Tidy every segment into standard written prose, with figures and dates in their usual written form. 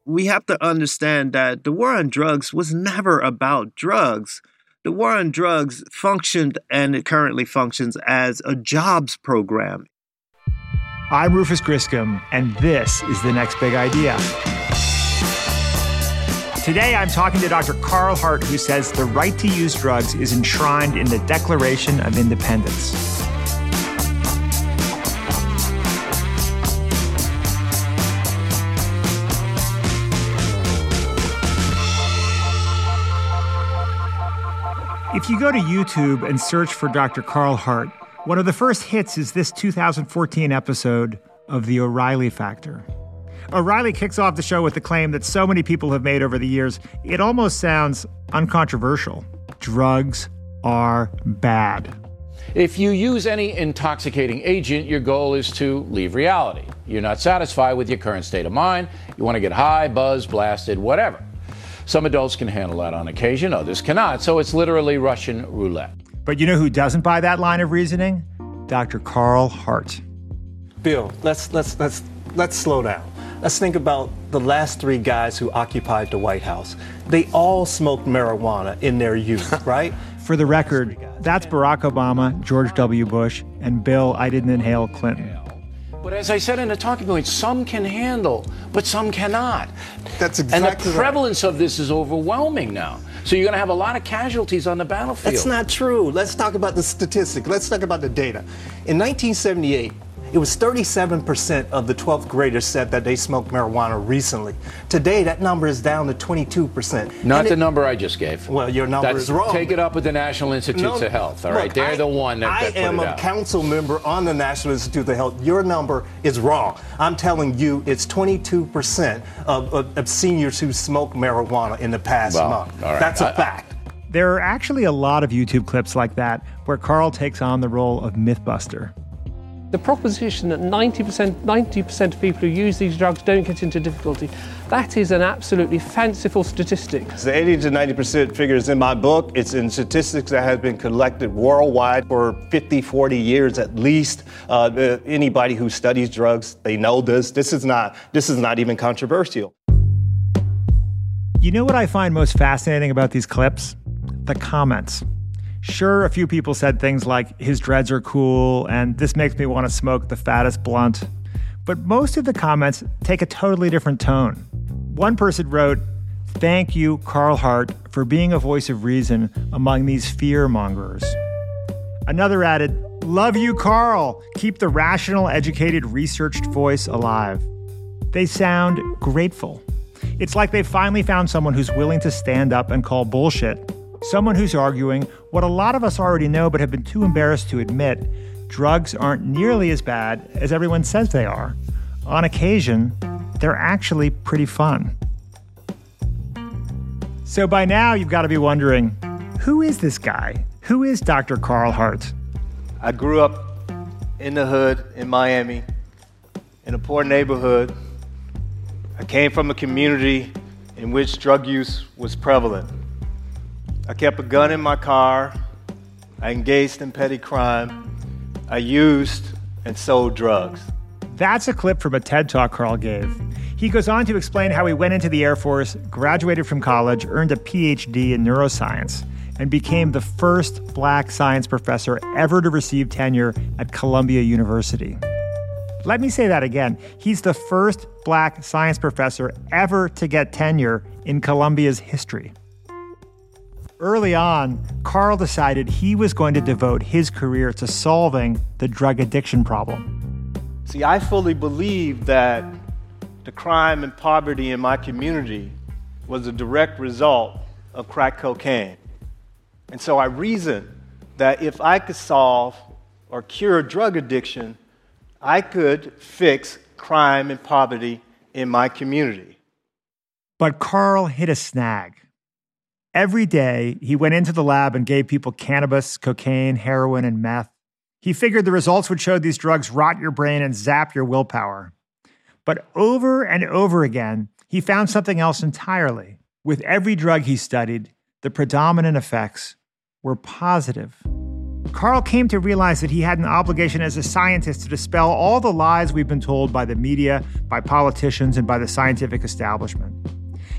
we have to understand that the war on drugs was never about drugs. The war on drugs functioned, and it currently functions, as a jobs program. I'm Rufus Griscom, and this is The Next Big Idea. Today, I'm talking to Dr. Carl Hart, who says the right to use drugs is enshrined in the Declaration of Independence. If you go to YouTube and search for Dr. Carl Hart, one of the first hits is this 2014 episode of The O'Reilly Factor. O'Reilly kicks off the show with the claim that so many people have made over the years, it almost sounds uncontroversial. Drugs are bad. If you use any intoxicating agent, your goal is to leave reality. You're not satisfied with your current state of mind. You want to get high, buzzed, blasted, whatever. Some adults can handle that on occasion, others cannot. So it's literally Russian roulette. But you know who doesn't buy that line of reasoning? Dr. Carl Hart. Bill, let's slow down. Let's think about the last three guys who occupied the White House. They all smoked marijuana in their youth, right? For the record, that's Barack Obama, George W. Bush, and Bill, I didn't inhale, Clinton. But as I said in the talking point, some can handle, but some cannot. That's exactly right. And the prevalence of this is overwhelming now. So you're going to have a lot of casualties on the battlefield. That's not true. Let's talk about the statistic. Let's talk about the data. In 1978, it was 37% of the 12th graders said that they smoked marijuana recently. Today, that number is down to 22%. Not the number I just gave. Well, your number is wrong. Take it up with the National Institutes of Health, all right? They're the one that put it out. I am a council member on the National Institute of Health. Your number is wrong. I'm telling you it's 22% of seniors who smoked marijuana in the past month. All right. That's a fact. There are actually a lot of YouTube clips like that where Carl takes on the role of Mythbuster. The proposition that 90% of people who use these drugs don't get into difficulty, that is an absolutely fanciful statistic. The 80 to 90% figure is in my book. It's in statistics that have been collected worldwide for 50, 40 years at least. Anybody who studies drugs, they know this. This is not even controversial. You know what I find most fascinating about these clips? The comments. Sure, a few people said things like, his dreads are cool, and this makes me want to smoke the fattest blunt. But most of the comments take a totally different tone. One person wrote, "Thank you, Carl Hart, for being a voice of reason among these fear-mongers." Another added, "Love you, Carl. Keep the rational, educated, researched voice alive." They sound grateful. It's like they've finally found someone who's willing to stand up and call bullshit. Someone who's arguing what a lot of us already know but have been too embarrassed to admit: drugs aren't nearly as bad as everyone says they are. On occasion, they're actually pretty fun. So by now, you've got to be wondering, who is this guy? Who is Dr. Carl Hart? I grew up in the hood in Miami, in a poor neighborhood. I came from a community in which drug use was prevalent. I kept a gun in my car. I engaged in petty crime. I used and sold drugs. That's a clip from a TED Talk Carl gave. He goes on to explain how he went into the Air Force, graduated from college, earned a PhD in neuroscience, and became the first black science professor ever to receive tenure at Columbia University. Let me say that again. He's the first black science professor ever to get tenure in Columbia's history. Early on, Carl decided he was going to devote his career to solving the drug addiction problem. See, I fully believe that the crime and poverty in my community was a direct result of crack cocaine. And so I reasoned that if I could solve or cure drug addiction, I could fix crime and poverty in my community. But Carl hit a snag. Every day, he went into the lab and gave people cannabis, cocaine, heroin, and meth. He figured the results would show these drugs rot your brain and zap your willpower. But over and over again, he found something else entirely. With every drug he studied, the predominant effects were positive. Carl came to realize that he had an obligation as a scientist to dispel all the lies we've been told by the media, by politicians, and by the scientific establishment.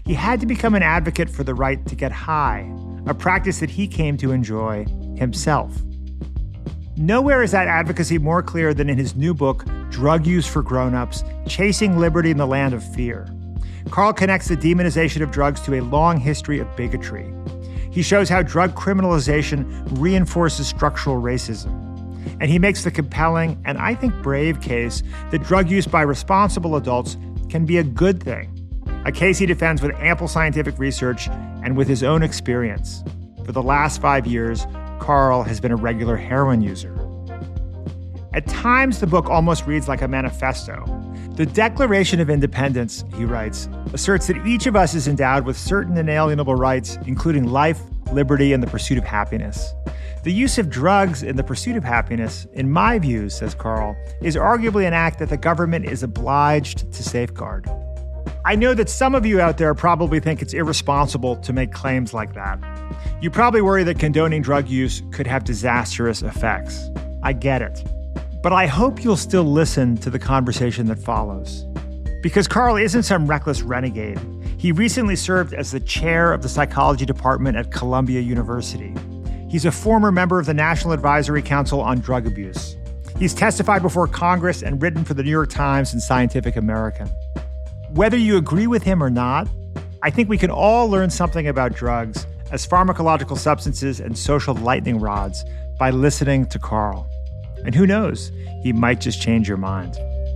he had to become an advocate for the right to get high, a practice that he came to enjoy himself. Nowhere is that advocacy more clear than in his new book, Drug Use for Grown-Ups, Chasing Liberty in the Land of Fear. Carl connects the demonization of drugs to a long history of bigotry. He shows how drug criminalization reinforces structural racism. And he makes the compelling, and I think brave case, that drug use by responsible adults can be a good thing. A case he defends with ample scientific research and with his own experience. For the last 5 years, Carl has been a regular heroin user. At times, the book almost reads like a manifesto. The Declaration of Independence, he writes, asserts that each of us is endowed with certain inalienable rights, including life, liberty, and the pursuit of happiness. The use of drugs in the pursuit of happiness, in my view, says Carl, is arguably an act that the government is obliged to safeguard. I know that some of you out there probably think it's irresponsible to make claims like that. You probably worry that condoning drug use could have disastrous effects. I get it. But I hope you'll still listen to the conversation that follows. Because Carl isn't some reckless renegade. He recently served as the chair of the psychology department at Columbia University. He's a former member of the National Advisory Council on Drug Abuse. He's testified before Congress and written for the New York Times and Scientific American. Whether you agree with him or not, I think we can all learn something about drugs as pharmacological substances and social lightning rods by listening to Carl. And who knows, he might just change your mind.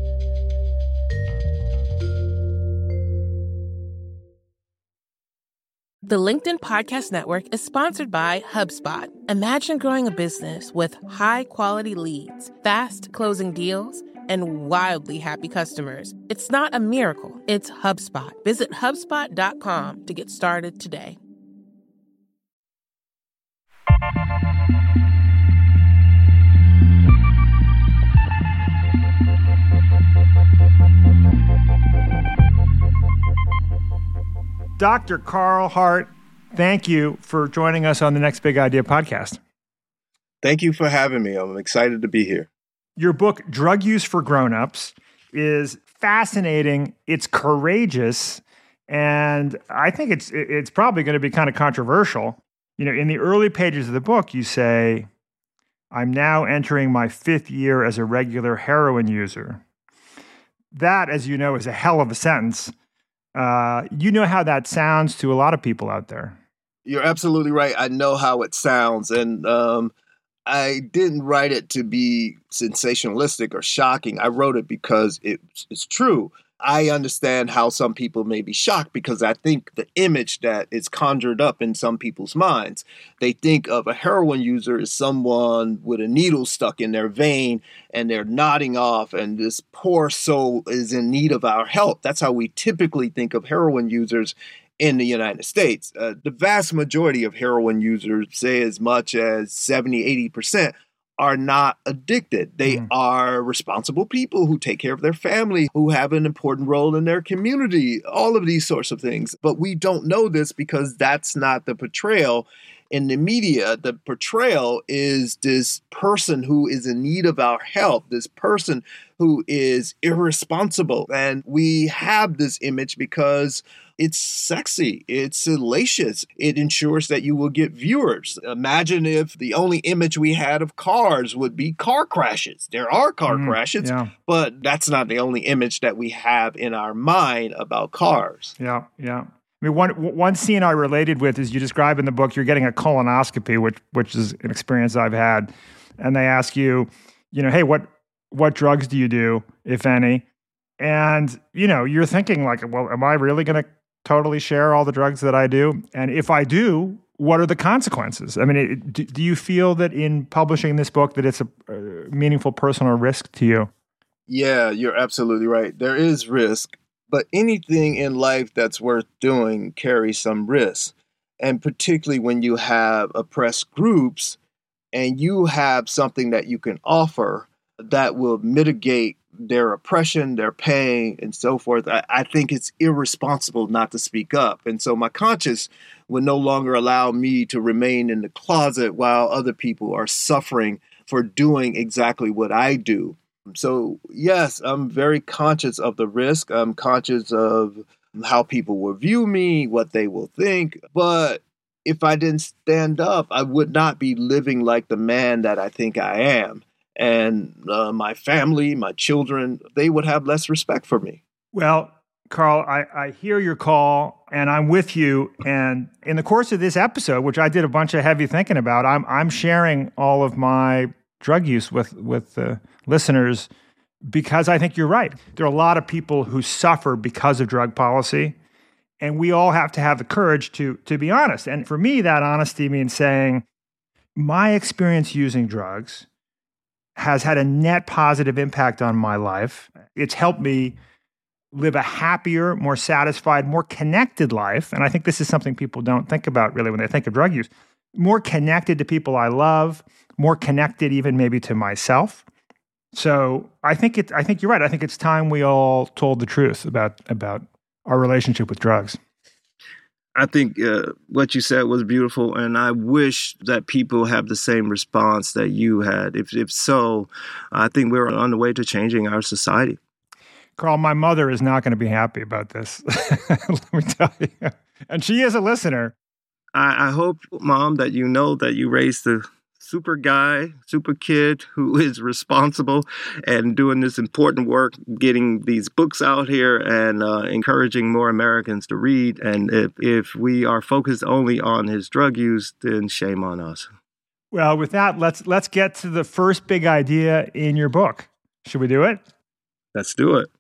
The LinkedIn Podcast Network is sponsored by HubSpot. Imagine growing a business with high-quality leads, fast closing deals, and wildly happy customers. It's not a miracle, it's HubSpot. Visit HubSpot.com to get started today. Dr. Carl Hart, thank you for joining us on the Next Big Idea podcast. Thank you for having me. I'm excited to be here. Your book, Drug Use for Grown-Ups, is fascinating. It's courageous, and I think it's probably going to be kind of controversial. You know, in the early pages of the book, you say, "I'm now entering my 5th year as a regular heroin user." That, as you know, is a hell of a sentence. You know how that sounds to a lot of people out there. You're absolutely right. I know how it sounds. And I didn't write it to be sensationalistic or shocking. I wrote it because it's true. I understand how some people may be shocked because I think the image that is conjured up in some people's minds, they think of a heroin user as someone with a needle stuck in their vein and they're nodding off and this poor soul is in need of our help. That's how we typically think of heroin users in the United States. The vast majority of heroin users, say as much as 70, 80%, are not addicted. They are responsible people who take care of their family, who have an important role in their community, all of these sorts of things. But we don't know this because that's not the portrayal in the media. The portrayal is this person who is in need of our help, this person who is irresponsible. And we have this image because it's sexy. It's salacious. It ensures that you will get viewers. Imagine if the only image we had of cars would be car crashes. There are car crashes, but that's not the only image that we have in our mind about cars. Yeah. I mean, one scene I related with is you describe in the book, you're getting a colonoscopy, which is an experience I've had. And they ask you, hey, what drugs do you do, if any? And, you're thinking like, well, am I really going to totally share all the drugs that I do? And if I do, what are the consequences? I mean, do you feel that in publishing this book that it's a meaningful personal risk to you? Yeah, you're absolutely right. There is risk, but anything in life that's worth doing carries some risk. And particularly when you have oppressed groups and you have something that you can offer that will mitigate their oppression, their pain, and so forth, I think it's irresponsible not to speak up. And so my conscience would no longer allow me to remain in the closet while other people are suffering for doing exactly what I do. So yes, I'm very conscious of the risk. I'm conscious of how people will view me, what they will think. But if I didn't stand up, I would not be living like the man that I think I am. And my family, my children, they would have less respect for me. Well, Carl, I hear your call, and I'm with you. And in the course of this episode, which I did a bunch of heavy thinking about, I'm sharing all of my drug use with the listeners because I think you're right. There are a lot of people who suffer because of drug policy, and we all have to have the courage to be honest. And for me, that honesty means saying, my experience using drugs has had a net positive impact on my life. It's helped me live a happier, more satisfied, more connected life. And I think this is something people don't think about really when they think of drug use. More connected to people I love, more connected even maybe to myself. So I think you're right. I think it's time we all told the truth about our relationship with drugs. I think what you said was beautiful, and I wish that people have the same response that you had. If so, I think we're on the way to changing our society. Carl, my mother is not going to be happy about this. Let me tell you. And she is a listener. I hope, Mom, that you know that you raised the super guy, super kid who is responsible and doing this important work, getting these books out here and encouraging more Americans to read. And if we are focused only on his drug use, then shame on us. Well, with that, let's get to the first big idea in your book. Should we do it? Let's do it.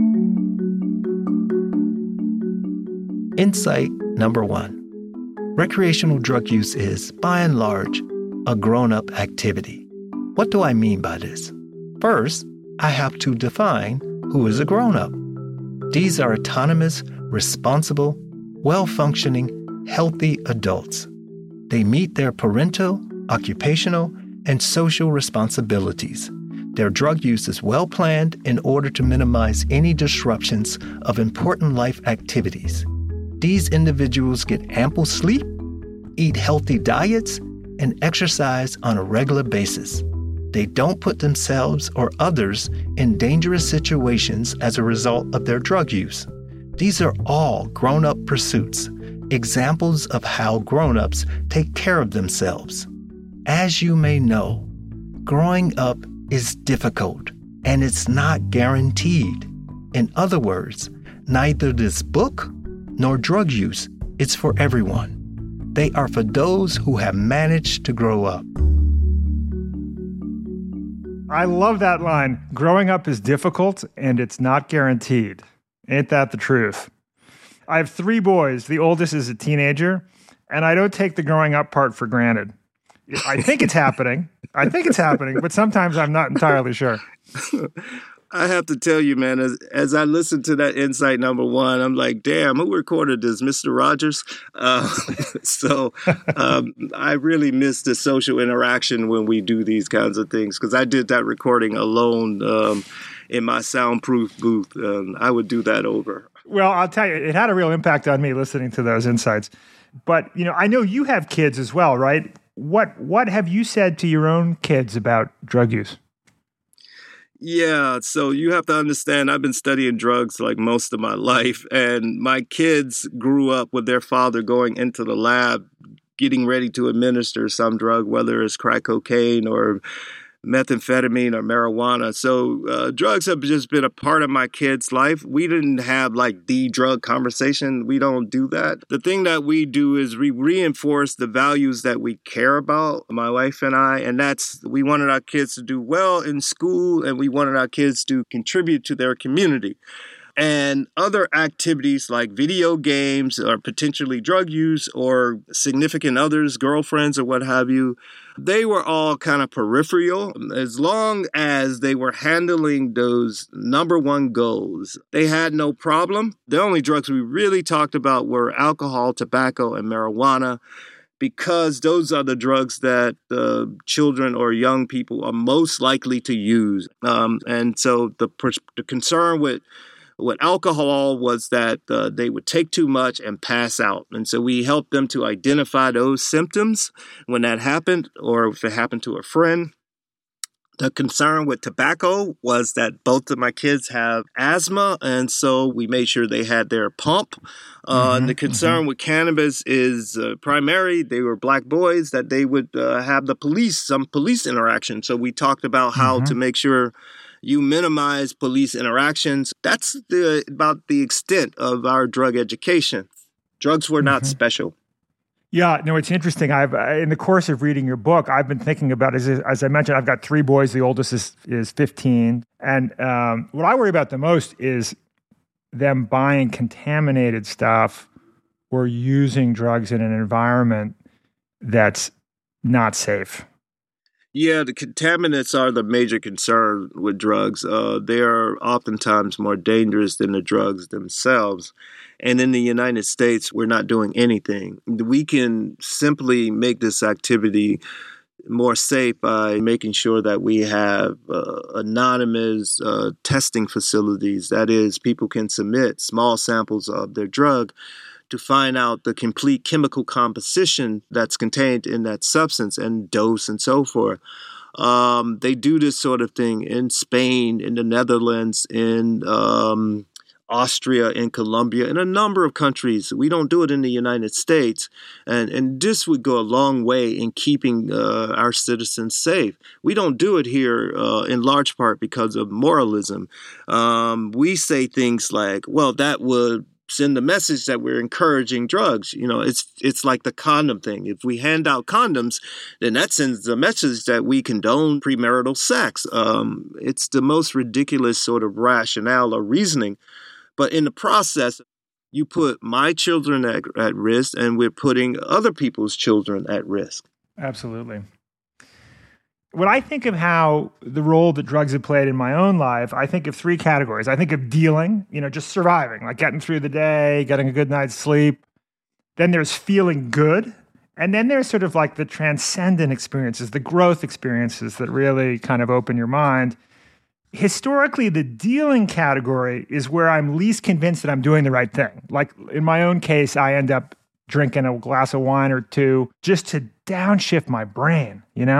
Insight number 1. Recreational drug use is, by and large, a grown-up activity. What do I mean by this? First, I have to define who is a grown-up. These are autonomous, responsible, well-functioning, healthy adults. They meet their parental, occupational, and social responsibilities. Their drug use is well-planned in order to minimize any disruptions of important life activities. These individuals get ample sleep, eat healthy diets, and exercise on a regular basis. They don't put themselves or others in dangerous situations as a result of their drug use. These are all grown-up pursuits, examples of how grown-ups take care of themselves. As you may know, growing up is difficult, and it's not guaranteed. In other words, neither this book nor drug use is for everyone. They are for those who have managed to grow up. I love that line. Growing up is difficult, and it's not guaranteed. Ain't that the truth? I have 3 boys. The oldest is a teenager, and I don't take the growing up part for granted. I think it's happening. But sometimes I'm not entirely sure. I have to tell you, man, as I listened to that insight number 1, I'm like, damn, who recorded this, Mr. Rogers? I really miss the social interaction when we do these kinds of things, because I did that recording alone in my soundproof booth. I would do that over. Well, I'll tell you, it had a real impact on me listening to those insights. But, I know you have kids as well, right? What have you said to your own kids about drug use? Yeah, so you have to understand, I've been studying drugs like most of my life, and my kids grew up with their father going into the lab, getting ready to administer some drug, whether it's crack cocaine or methamphetamine or marijuana. So drugs have just been a part of my kids' life. We didn't have like the drug conversation. We don't do that. The thing that we do is we reinforce the values that we care about, my wife and I, and that's we wanted our kids to do well in school, and we wanted our kids to contribute to their community. And other activities like video games or potentially drug use or significant others, girlfriends or what have you, they were all kind of peripheral. As long as they were handling those number 1 goals, they had no problem. The only drugs we really talked about were alcohol, tobacco, and marijuana, because those are the drugs that children or young people are most likely to use. And so the concern with alcohol was that they would take too much and pass out. And so we helped them to identify those symptoms when that happened, or if it happened to a friend. The concern with tobacco was that both of my kids have asthma, and so we made sure they had their pump. And the concern with cannabis is primary. They were black boys, that they would have some police interaction. So we talked about how to make sure you minimize police interactions. That's about the extent of our drug education. Drugs were not special. Yeah, no, it's interesting. In the course of reading your book, I've been thinking about, as I mentioned, I've got 3 boys. The oldest is 15. And what I worry about the most is them buying contaminated stuff or using drugs in an environment that's not safe. Yeah, the contaminants are the major concern with drugs. They are oftentimes more dangerous than the drugs themselves. And in the United States, we're not doing anything. We can simply make this activity more safe by making sure that we have anonymous testing facilities. That is, people can submit small samples of their drug to find out the complete chemical composition that's contained in that substance and dose and so forth. They do this sort of thing in Spain, in the Netherlands, in Austria, in Colombia, in a number of countries. We don't do it in the United States. And this would go a long way in keeping our citizens safe. We don't do it here in large part because of moralism. We say things like, well, that would send the message that we're encouraging drugs. You know, it's like the condom thing. If we hand out condoms, then that sends the message that we condone premarital sex. It's the most ridiculous sort of rationale or reasoning. But in the process, you put my children at risk, and we're putting other people's children at risk. Absolutely. When I think of how the role that drugs have played in my own life, I think of 3 categories. I think of dealing, just surviving, like getting through the day, getting a good night's sleep. Then there's feeling good. And then there's sort of like the transcendent experiences, the growth experiences that really kind of open your mind. Historically, the dealing category is where I'm least convinced that I'm doing the right thing. Like in my own case, I end up drinking a glass of wine or 2 just to downshift my brain,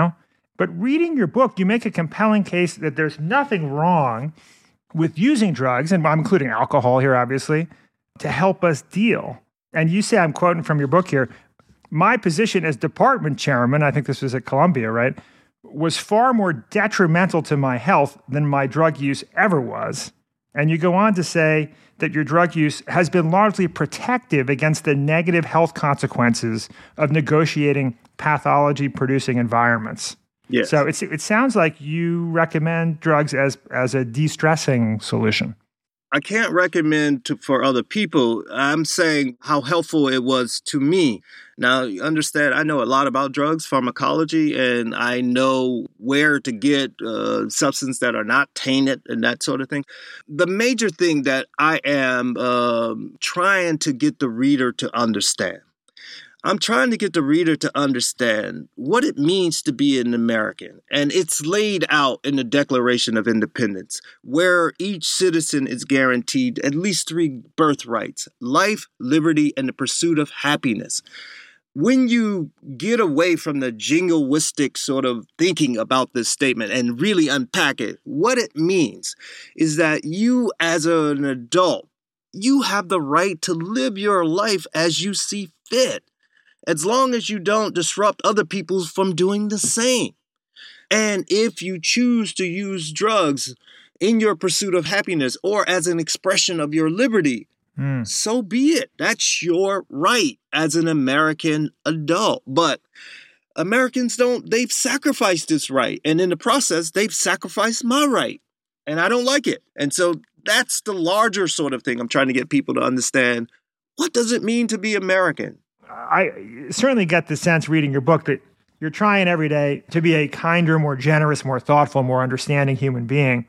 But reading your book, you make a compelling case that there's nothing wrong with using drugs, and I'm including alcohol here, obviously, to help us deal. And you say, I'm quoting from your book here, my position as department chairman, I think this was at Columbia, right, was far more detrimental to my health than my drug use ever was. And you go on to say that your drug use has been largely protective against the negative health consequences of negotiating pathology-producing environments. Yes. So it sounds like you recommend drugs as a de-stressing solution. I can't recommend for other people. I'm saying how helpful it was to me. Now, you understand, I know a lot about drugs, pharmacology, and I know where to get substances that are not tainted and that sort of thing. The major thing that I am trying to get the reader to understand, I'm trying to get the reader to understand what it means to be an American. And it's laid out in the Declaration of Independence, where each citizen is guaranteed at least 3 birthrights: life, liberty, and the pursuit of happiness. When you get away from the jingoistic sort of thinking about this statement and really unpack it, what it means is that you as an adult, you have the right to live your life as you see fit, as long as you don't disrupt other people from doing the same. And if you choose to use drugs in your pursuit of happiness or as an expression of your liberty, so be it. That's your right as an American adult. But Americans they've sacrificed this right. And in the process, they've sacrificed my right. And I don't like it. And so that's the larger sort of thing I'm trying to get people to understand. What does it mean to be American? I certainly get the sense reading your book that you're trying every day to be a kinder, more generous, more thoughtful, more understanding human being,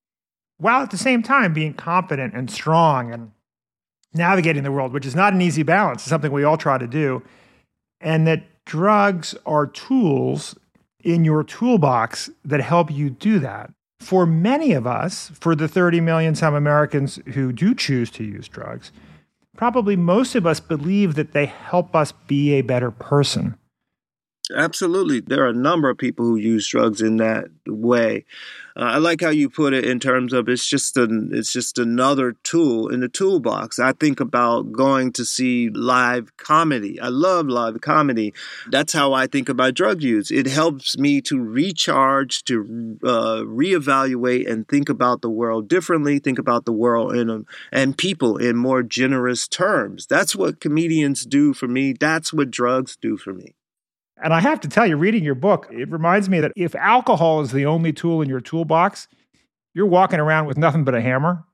while at the same time being confident and strong and navigating the world, which is not an easy balance. It's something we all try to do. And that drugs are tools in your toolbox that help you do that. For many of us, for the 30 million some Americans who do choose to use drugs, probably most of us believe that they help us be a better person. Absolutely. There are a number of people who use drugs in that way. I like how you put it in terms of it's just another tool in the toolbox. I think about going to see live comedy. I love live comedy. That's how I think about drug use. It helps me to recharge, to reevaluate and think about the world differently, think about the world and people in more generous terms. That's what comedians do for me. That's what drugs do for me. And I have to tell you, reading your book, it reminds me that if alcohol is the only tool in your toolbox, you're walking around with nothing but a hammer.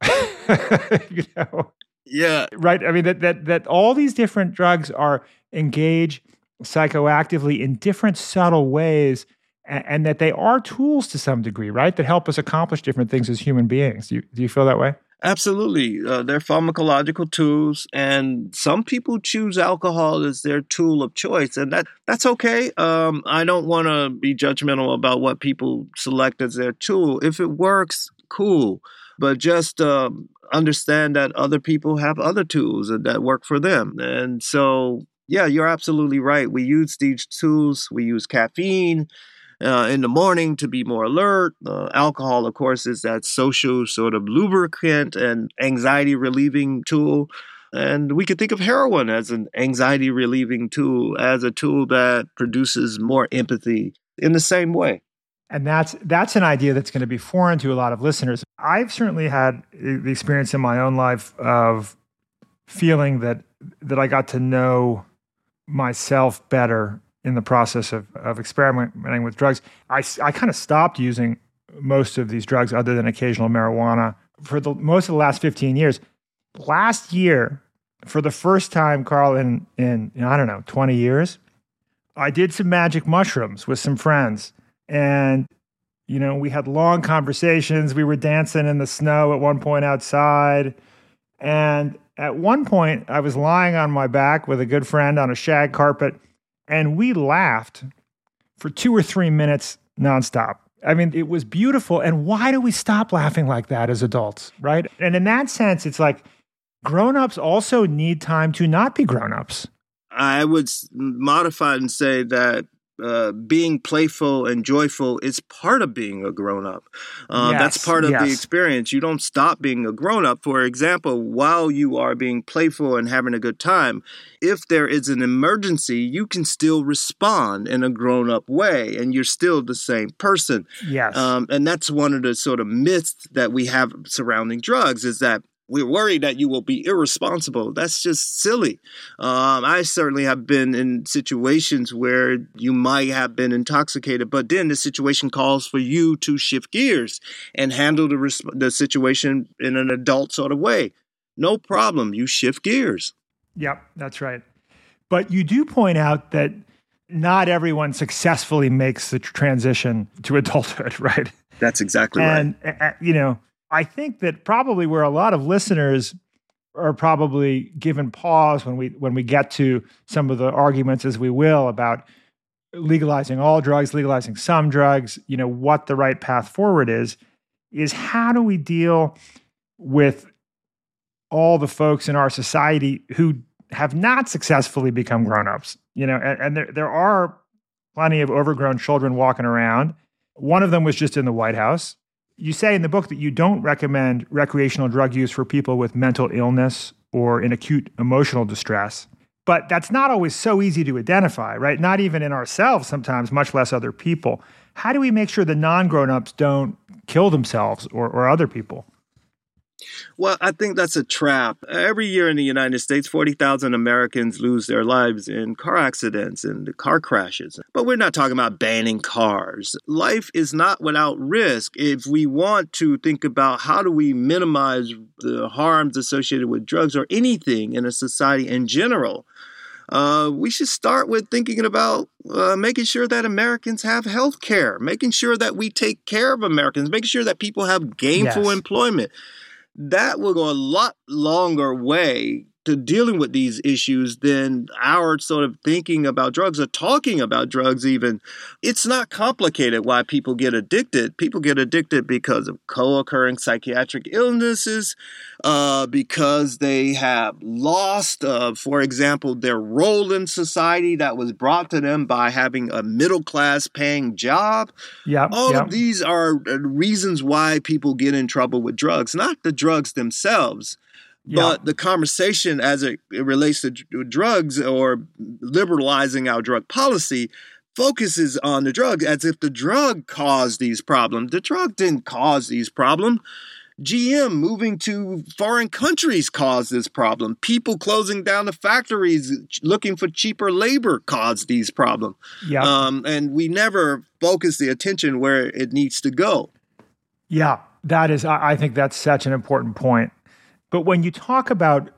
You know? Yeah. Right? I mean, that all these different drugs are engaged psychoactively in different subtle ways, and that they are tools to some degree, right? That help us accomplish different things as human beings. Do you feel that way? Absolutely. They're pharmacological tools, and some people choose alcohol as their tool of choice, and that's okay. I don't want to be judgmental about what people select as their tool. If it works, cool. But just understand that other people have other tools that work for them. And so, yeah, you're absolutely right. We use these tools. We use caffeine in the morning to be more alert. Alcohol, of course, is that social sort of lubricant and anxiety relieving tool. And we could think of heroin as an anxiety relieving tool, as a tool that produces more empathy in the same way. And that's an idea that's going to be foreign to a lot of listeners. I've certainly had the experience in my own life of feeling that I got to know myself better in the process of experimenting with drugs. I kind of stopped using most of these drugs other than occasional marijuana for most of the last 15 years. Last year, for the first time, Carl, in I don't know, 20 years, I did some magic mushrooms with some friends. And, you know, we had long conversations. We were dancing in the snow at one point outside. And at one point, I was lying on my back with a good friend on a shag carpet, and we laughed for 2 or 3 minutes nonstop. I mean, it was beautiful. And why do we stop laughing like that as adults, right? And in that sense, it's like grown-ups also need time to not be grown-ups. I would modify it and say that being playful and joyful is part of being a grown-up. That's part of the experience. You don't stop being a grown-up. For example, while you are being playful and having a good time, if there is an emergency, you can still respond in a grown-up way, and you're still the same person. Yes. And that's one of the sort of myths that we have surrounding drugs, is that we're worried that you will be irresponsible. That's just silly. I certainly have been in situations where you might have been intoxicated, but then the situation calls for you to shift gears and handle the situation in an adult sort of way. No problem. You shift gears. Yep, that's right. But you do point out that not everyone successfully makes the transition to adulthood, right? That's exactly right. And, you know, I think that probably where a lot of listeners are probably given pause when we get to some of the arguments, as we will, about legalizing all drugs, legalizing some drugs, you know, what the right path forward is how do we deal with all the folks in our society who have not successfully become grown-ups, you know, and there are plenty of overgrown children walking around. One of them was just in the White House. You say in the book that you don't recommend recreational drug use for people with mental illness or in acute emotional distress. But that's not always so easy to identify, right? Not even in ourselves sometimes, much less other people. How do we make sure the non-grown-ups don't kill themselves or other people? Well, I think that's a trap. Every year in the United States, 40,000 Americans lose their lives in car accidents and car crashes. But we're not talking about banning cars. Life is not without risk. If we want to think about how do we minimize the harms associated with drugs or anything in a society in general, we should start with thinking about making sure that Americans have health care, making sure that we take care of Americans, making sure that people have gainful employment. That will go a lot longer way to dealing with these issues than our sort of thinking about drugs or talking about drugs even. It's not complicated why people get addicted. People get addicted because of co-occurring psychiatric illnesses, because they have lost, for example, their role in society that was brought to them by having a middle-class paying job. All of these are reasons why people get in trouble with drugs, not the drugs themselves. But the conversation as it relates to drugs or liberalizing our drug policy focuses on the drug as if the drug caused these problems. The drug didn't cause these problems. GM moving to foreign countries caused this problem. People closing down the factories looking for cheaper labor caused these problems. And we never focus the attention where it needs to go. Yeah, I think that's such an important point. But when you talk about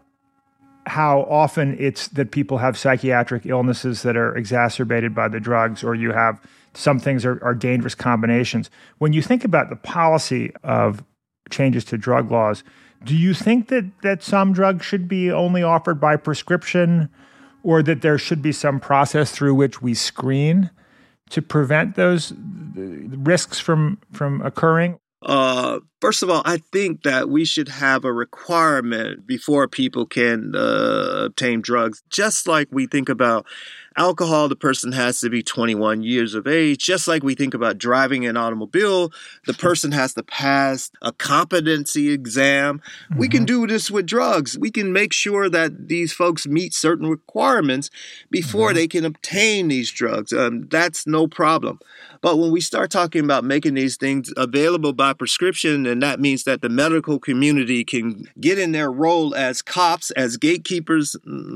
how often it's that people have psychiatric illnesses that are exacerbated by the drugs, or you have some things are dangerous combinations, when you think about the policy of changes to drug laws, do you think that some drugs should be only offered by prescription, or that there should be some process through which we screen to prevent those risks from occurring? First of all, I think that we should have a requirement before people can obtain drugs. Just like we think about alcohol, the person has to be 21 years of age. Just like we think about driving an automobile, the person has to pass a competency exam. We can do this with drugs. We can make sure that these folks meet certain requirements before they can obtain these drugs. That's no problem. But when we start talking about making these things available by prescription, and that means that the medical community can get in their role as cops, as gatekeepers,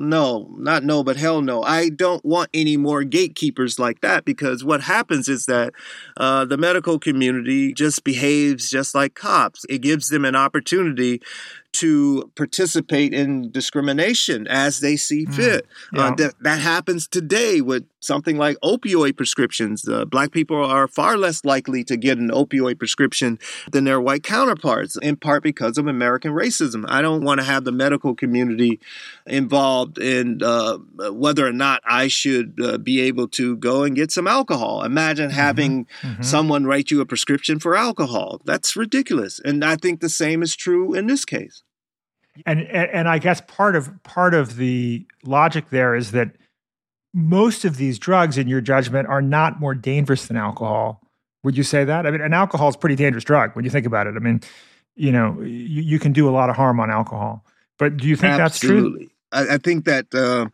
but hell no. I don't want any more gatekeepers like that, because what happens is that the medical community just behaves just like cops. It gives them an opportunity to participate in discrimination as they see fit. That happens today with something like opioid prescriptions. Black people are far less likely to get an opioid prescription than their white counterparts, in part because of American racism. I don't want to have the medical community involved in whether or not I should be able to go and get some alcohol. Imagine having someone write you a prescription for alcohol. That's ridiculous. And I think the same is true in this case. And I guess part of the logic there is that most of these drugs, in your judgment, are not more dangerous than alcohol. Would you say that? I mean, and alcohol is a pretty dangerous drug when you think about it. I mean, you can do a lot of harm on alcohol. But do you think that's true? Absolutely. I think that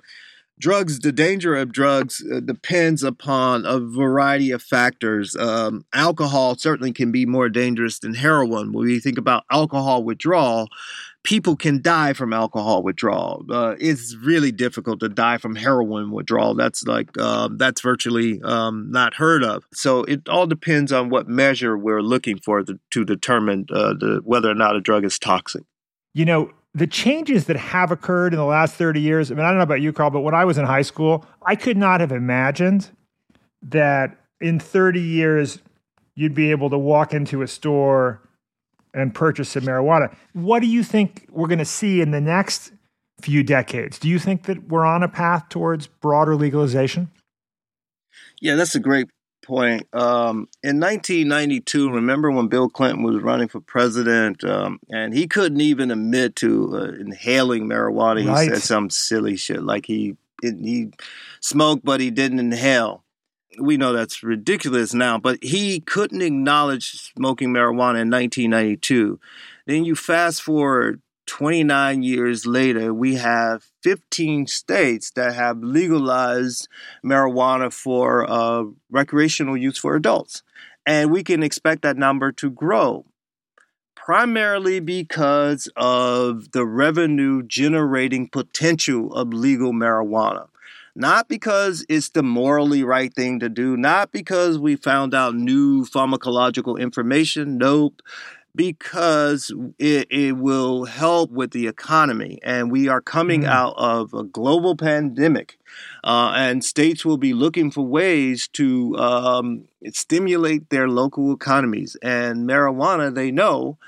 the danger of drugs depends upon a variety of factors. Alcohol certainly can be more dangerous than heroin. When we think about alcohol withdrawal, people can die from alcohol withdrawal. It's really difficult to die from heroin withdrawal. That's virtually not heard of. So it all depends on what measure we're looking for to determine whether or not a drug is toxic. The changes that have occurred in the last 30 years, I mean, I don't know about you, Carl, but when I was in high school, I could not have imagined that in 30 years, you'd be able to walk into a store and purchase some marijuana. What do you think we're going to see in the next few decades? Do you think that we're on a path towards broader legalization? Yeah, that's a great point. In 1992, remember when Bill Clinton was running for president, and he couldn't even admit to inhaling marijuana. Right. He said some silly shit like he smoked, but he didn't inhale. We know that's ridiculous now, but he couldn't acknowledge smoking marijuana in 1992. Then you fast forward 29 years later, we have 15 states that have legalized marijuana for recreational use for adults. And we can expect that number to grow, primarily because of the revenue generating potential of legal marijuana. Not because it's the morally right thing to do, not because we found out new pharmacological information. Nope. Because it will help with the economy. And we are coming out of a global pandemic. And states will be looking for ways to stimulate their local economies. And marijuana, they know,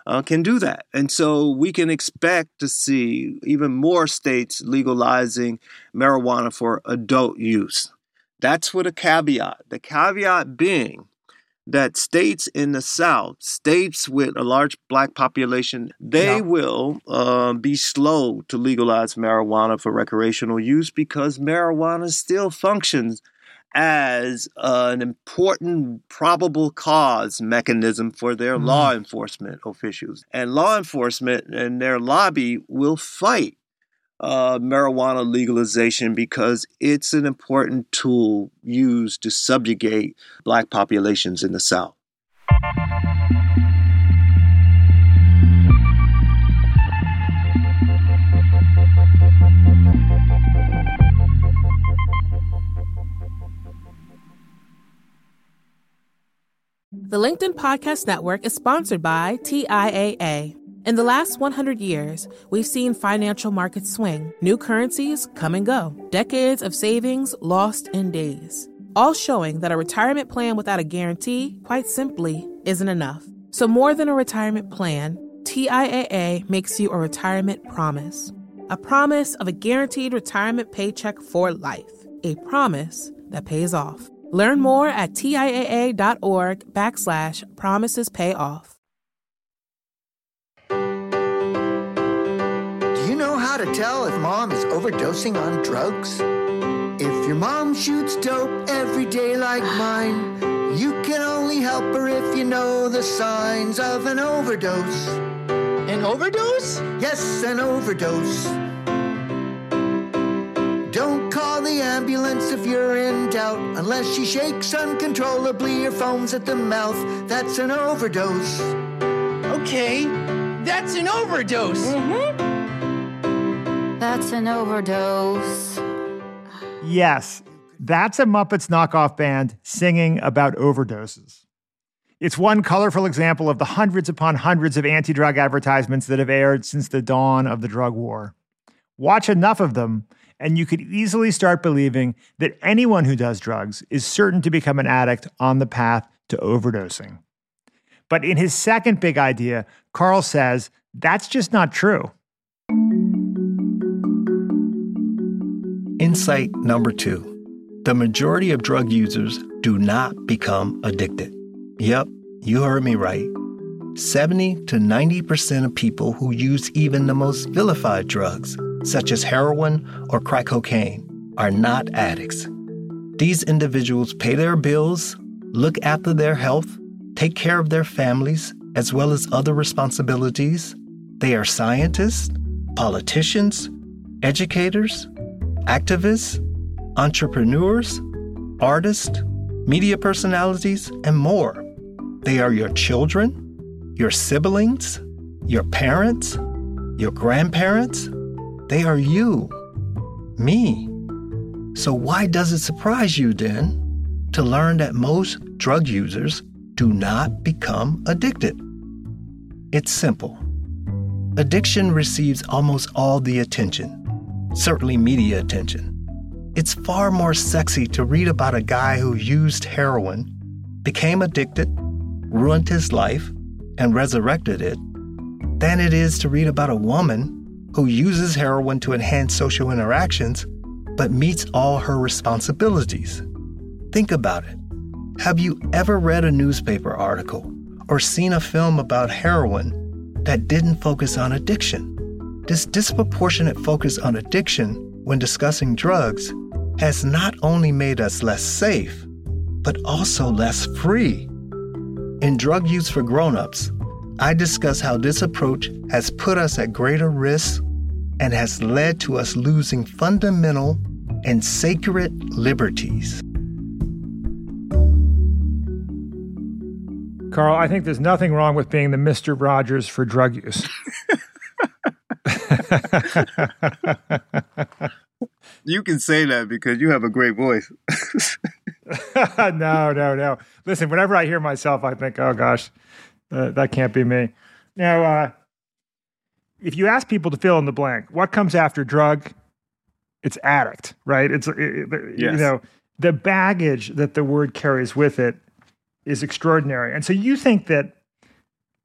can do that. And so we can expect to see even more states legalizing marijuana for adult use. That's with a caveat. The caveat being that states in the South, states with a large black population, they will be slow to legalize marijuana for recreational use because marijuana still functions as an important probable cause mechanism for their law enforcement officials. And law enforcement and their lobby will fight marijuana legalization because it's an important tool used to subjugate black populations in the South. The LinkedIn Podcast Network is sponsored by TIAA. In the last 100 years, we've seen financial markets swing, new currencies come and go, decades of savings lost in days, all showing that a retirement plan without a guarantee, quite simply, isn't enough. So more than a retirement plan, TIAA makes you a retirement promise. A promise of a guaranteed retirement paycheck for life. A promise that pays off. Learn more at TIAA.org/promisespayoff. Do you know how to tell if mom is overdosing on drugs? If your mom shoots dope every day like mine, you can only help her if you know the signs of an overdose. An overdose? Yes, an overdose. Don't call the ambulance if you're in doubt, unless she shakes uncontrollably or foams at the mouth. That's an overdose. Okay, that's an overdose. That's an overdose. Yes, that's a Muppets knockoff band singing about overdoses. It's one colorful example of the hundreds upon hundreds of anti-drug advertisements that have aired since the dawn of the drug war. Watch enough of them, and you could easily start believing that anyone who does drugs is certain to become an addict on the path to overdosing. But in his second big idea, Carl says that's just not true. Insight number 2. The majority of drug users do not become addicted. Yep, you heard me right. 70 to 90% of people who use even the most vilified drugs, such as heroin or crack cocaine, are not addicts. These individuals pay their bills, look after their health, take care of their families, as well as other responsibilities. They are scientists, politicians, educators, activists, entrepreneurs, artists, media personalities, and more. They are your children, your siblings, your parents, your grandparents. They are you, me. So why does it surprise you then to learn that most drug users do not become addicted? It's simple. Addiction receives almost all the attention, certainly media attention. It's far more sexy to read about a guy who used heroin, became addicted, ruined his life, and resurrected it, than it is to read about a woman who uses heroin to enhance social interactions, but meets all her responsibilities. Think about it. Have you ever read a newspaper article or seen a film about heroin that didn't focus on addiction? This disproportionate focus on addiction when discussing drugs has not only made us less safe, but also less free. In Drug Use for Grown-Ups, I discuss how this approach has put us at greater risk and has led to us losing fundamental and sacred liberties. Carl, I think there's nothing wrong with being the Mr. Rogers for drug use. You can say that because you have a great voice. No. Listen, whenever I hear myself, I think, oh gosh, that can't be me. Now, if you ask people to fill in the blank, what comes after drug? It's addict, right? Yes. You know, the baggage that the word carries with it is extraordinary. And so you think that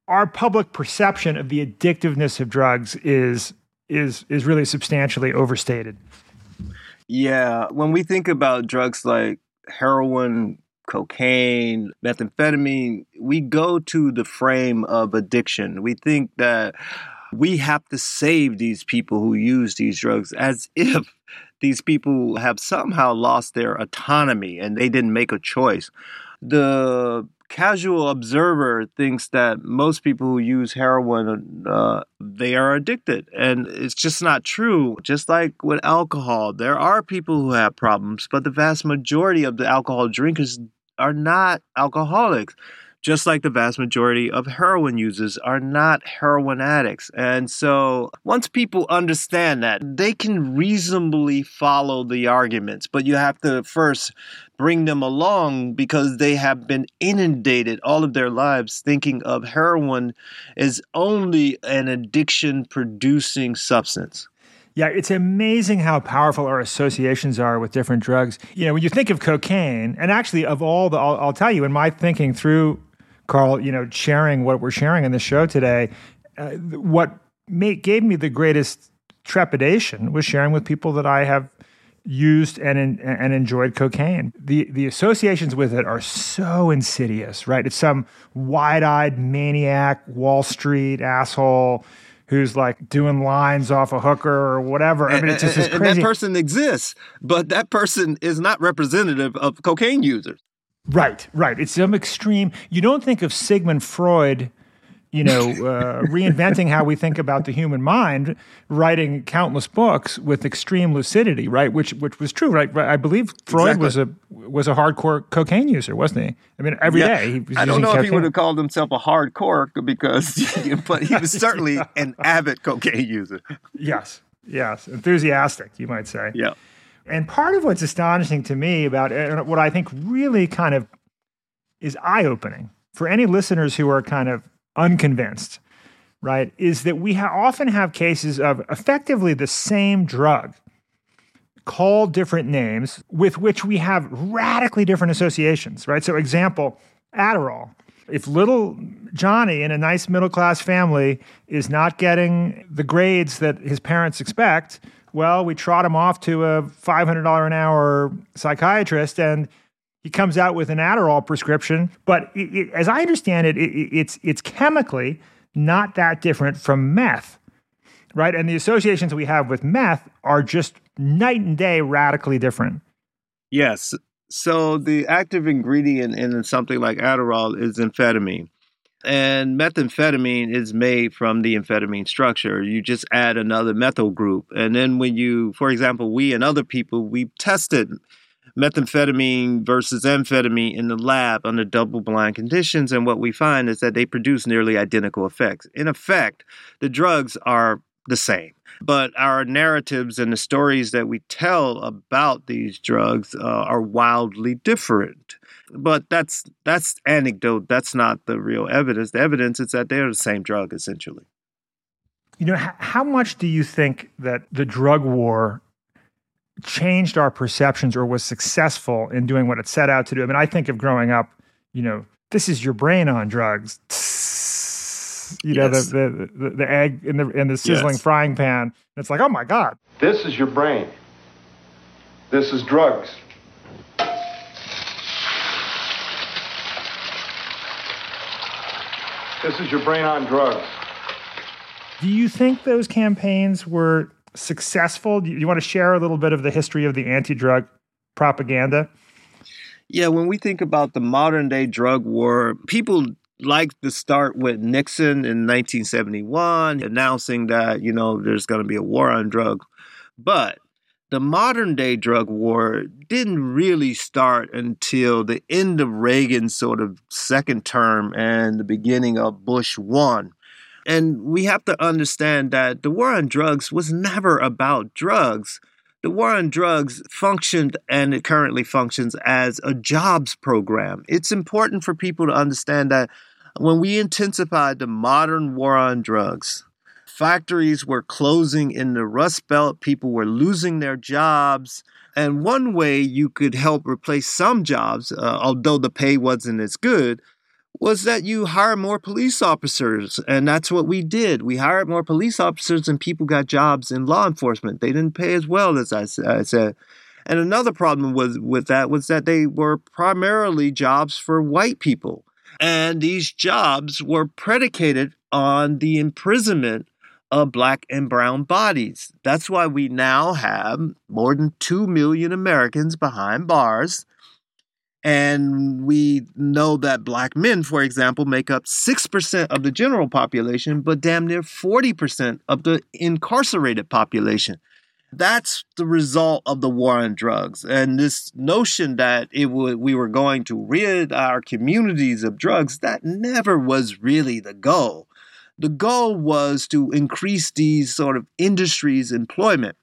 our public perception of the addictiveness of drugs is really substantially overstated. Yeah, when we think about drugs like heroin, cocaine, methamphetamine, we go to the frame of addiction. We think that we have to save these people who use these drugs, as if these people have somehow lost their autonomy and they didn't make a choice. The casual observer thinks that most people who use heroin, they are addicted. And it's just not true. Just like with alcohol, there are people who have problems, but the vast majority of the alcohol drinkers are not alcoholics. Just like the vast majority of heroin users are not heroin addicts. And so once people understand that, they can reasonably follow the arguments, but you have to first bring them along because they have been inundated all of their lives thinking of heroin as only an addiction-producing substance. Yeah, it's amazing how powerful our associations are with different drugs. You know, when you think of cocaine, and actually of all the, I'll tell you, in my thinking through, Carl, sharing what we're sharing in the show today, what gave me the greatest trepidation was sharing with people that I have used and enjoyed cocaine. The associations with it are so insidious, right? It's some wide-eyed maniac, Wall Street asshole who's like doing lines off a hooker or whatever. I mean, it's just crazy. And that person exists, but that person is not representative of cocaine users. Right. It's some extreme. You don't think of Sigmund Freud, reinventing how we think about the human mind, writing countless books with extreme lucidity, right? Which was true, right? I believe Freud was a hardcore cocaine user, wasn't he? I mean, every day he was I don't using know cocaine. if he would have called himself a hardcore but he was certainly an avid cocaine user. Yes, enthusiastic, you might say. Yeah. And part of what's astonishing to me about it, what I think really kind of is eye-opening for any listeners who are kind of unconvinced, right, is that we often have cases of effectively the same drug called different names with which we have radically different associations, right? So example, Adderall. If little Johnny in a nice middle-class family is not getting the grades that his parents expect, well, we trot him off to a $500 an hour psychiatrist, and he comes out with an Adderall prescription. But as I understand it, it's chemically not that different from meth, right? And the associations we have with meth are just night and day radically different. Yes. So the active ingredient in something like Adderall is amphetamine. And methamphetamine is made from the amphetamine structure. You just add another methyl group. And then for example, we and other people, we tested methamphetamine versus amphetamine in the lab under double-blind conditions. And what we find is that they produce nearly identical effects. In effect, the drugs are the same. But our narratives and the stories that we tell about these drugs are wildly different. But that's anecdote. That's not the real evidence. The evidence is that they're the same drug, essentially. How much do you think that the drug war changed our perceptions or was successful in doing what it set out to do? I mean, I think of growing up, this is your brain on drugs. Yes. The egg in the sizzling frying pan. It's like, oh my God. This is your brain. This is drugs. This is your brain on drugs. Do you think those campaigns were successful? Do you want to share a little bit of the history of the anti-drug propaganda? Yeah, when we think about the modern day drug war, people like to start with Nixon in 1971, announcing that, there's going to be a war on drugs. But the modern day drug war didn't really start until the end of Reagan's sort of second term and the beginning of Bush 1. And we have to understand that the war on drugs was never about drugs. The war on drugs functioned, and it currently functions, as a jobs program. It's important for people to understand that when we intensified the modern war on drugs, factories were closing in the Rust Belt. People were losing their jobs. And one way you could help replace some jobs, although the pay wasn't as good, was that you hire more police officers. And that's what we did. We hired more police officers and people got jobs in law enforcement. They didn't pay as well as I said. And another problem with that was that they were primarily jobs for white people. And these jobs were predicated on the imprisonment of black and brown bodies. That's why we now have more than 2 million Americans behind bars. And we know that black men, for example, make up 6% of the general population, but damn near 40% of the incarcerated population. That's the result of the war on drugs. And this notion that we were going to rid our communities of drugs, that never was really the goal. The goal was to increase these sort of industries' employment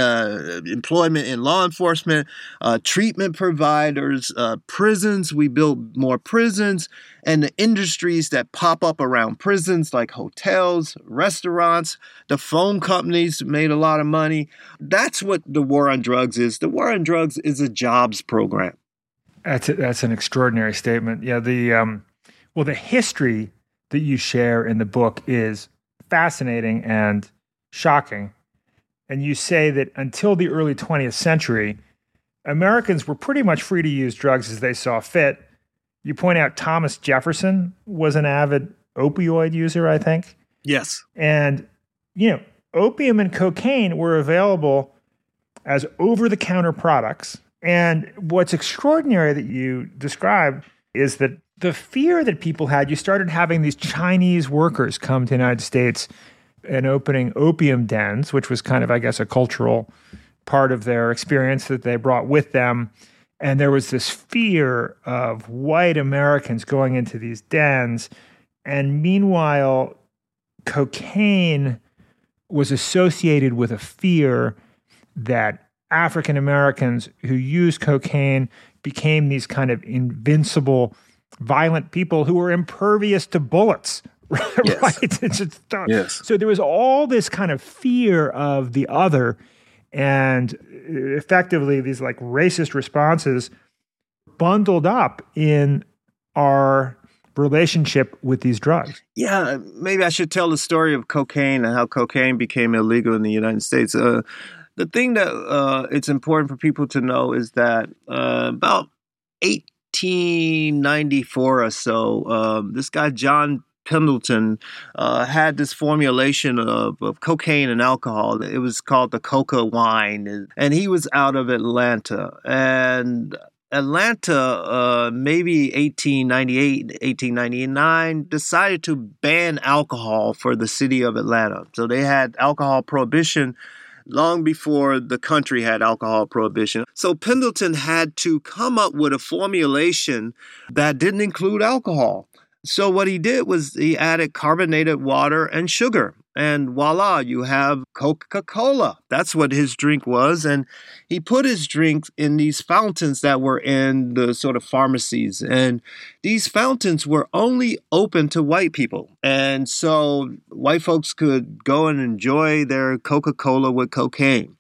in law enforcement, treatment providers, prisons. We built more prisons, and the industries that pop up around prisons, like hotels, restaurants, the phone companies made a lot of money. That's what the war on drugs is. The war on drugs is a jobs program. That's an extraordinary statement. Yeah, the history that you share in the book is fascinating and shocking. And you say that until the early 20th century, Americans were pretty much free to use drugs as they saw fit. You point out Thomas Jefferson was an avid opioid user, I think. Yes. And, opium and cocaine were available as over-the-counter products. And what's extraordinary that you describe is that the fear that people had, you started having these Chinese workers come to the United States and opening opium dens, which was kind of, I guess, a cultural part of their experience that they brought with them. And there was this fear of white Americans going into these dens. And meanwhile, cocaine was associated with a fear that African Americans who used cocaine became these kind of invincible, violent people who were impervious to bullets. Yes. Right? Yes. So there was all this kind of fear of the other, and effectively these like racist responses bundled up in our relationship with these drugs. Yeah, maybe I should tell the story of cocaine and how cocaine became illegal in the United States. The thing that it's important for people to know is that about 1894 or so, this guy John Pendleton had this formulation of cocaine and alcohol. It was called the coca wine, and he was out of Atlanta. And Atlanta, maybe 1898, 1899, decided to ban alcohol for the city of Atlanta. So they had alcohol prohibition long before the country had alcohol prohibition. So Pendleton had to come up with a formulation that didn't include alcohol. So what he did was he added carbonated water and sugar. And voila, you have Coca-Cola. That's what his drink was. And he put his drink in these fountains that were in the sort of pharmacies. And these fountains were only open to white people. And so white folks could go and enjoy their Coca-Cola with cocaine.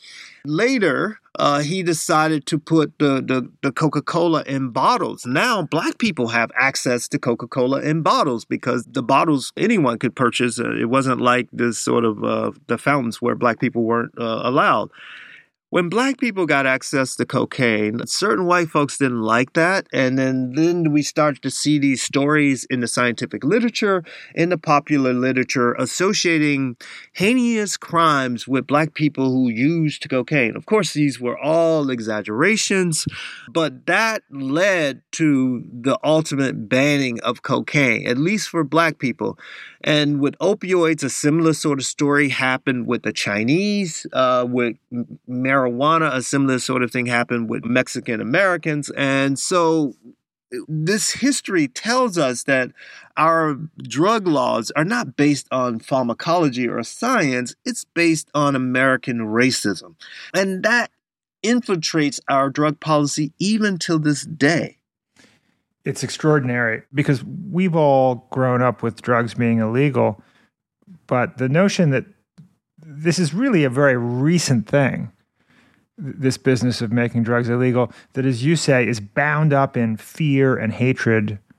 Later, he decided to put the Coca-Cola in bottles. Now, black people have access to Coca-Cola in bottles because the bottles anyone could purchase. It wasn't like this sort of the fountains where black people weren't allowed. When black people got access to cocaine, certain white folks didn't like that. And then we started to see these stories in the scientific literature, in the popular literature, associating heinous crimes with black people who used cocaine. Of course, these were all exaggerations, but that led to the ultimate banning of cocaine, at least for black people. And with opioids, a similar sort of story happened with the Chinese. With marijuana, a similar sort of thing happened with Mexican Americans. And so this history tells us that our drug laws are not based on pharmacology or science. It's based on American racism. And that infiltrates our drug policy even till this day. It's extraordinary because we've all grown up with drugs being illegal, but the notion that this is really a very recent thing, this business of making drugs illegal, that, as you say, is bound up in fear and hatred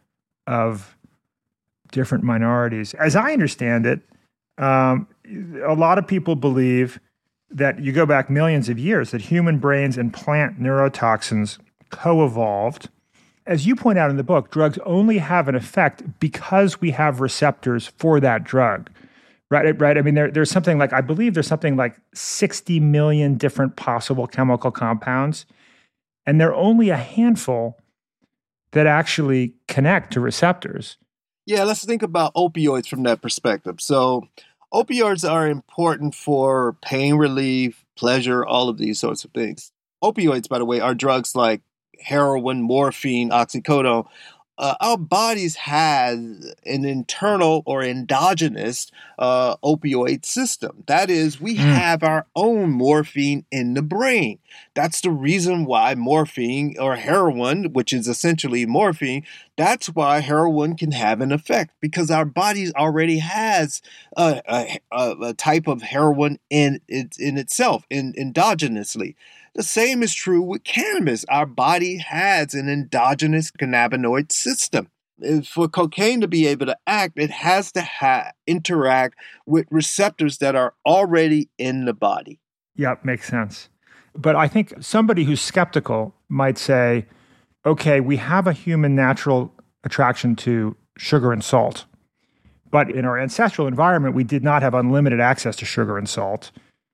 of different minorities. As I understand it, a lot of people believe that you go back millions of years, that human brains and plant neurotoxins co-evolved. As you point out in the book, drugs only have an effect because we have receptors for that drug, right? I mean, there's something like, I believe there's something like 60 million different possible chemical compounds, and there are only a handful that actually connect to receptors. Yeah, let's think about opioids from that perspective. So opioids are important for pain relief, pleasure, all of these sorts of things. Opioids, by the way, are drugs like heroin, morphine, oxycodone. Our bodies have an internal or endogenous opioid system. That is, we have our own morphine in the brain. That's the reason why morphine or heroin, which is essentially morphine, that's why heroin can have an effect, because our bodies already has a type of heroin in itself, endogenously. The same is true with cannabis. Our body has an endogenous cannabinoid system. For cocaine to be able to act, it has to interact with receptors that are already in the body. Yeah, makes sense. But I think somebody who's skeptical might say, okay, we have a human natural attraction to sugar and salt. But in our ancestral environment, we did not have unlimited access to sugar and salt.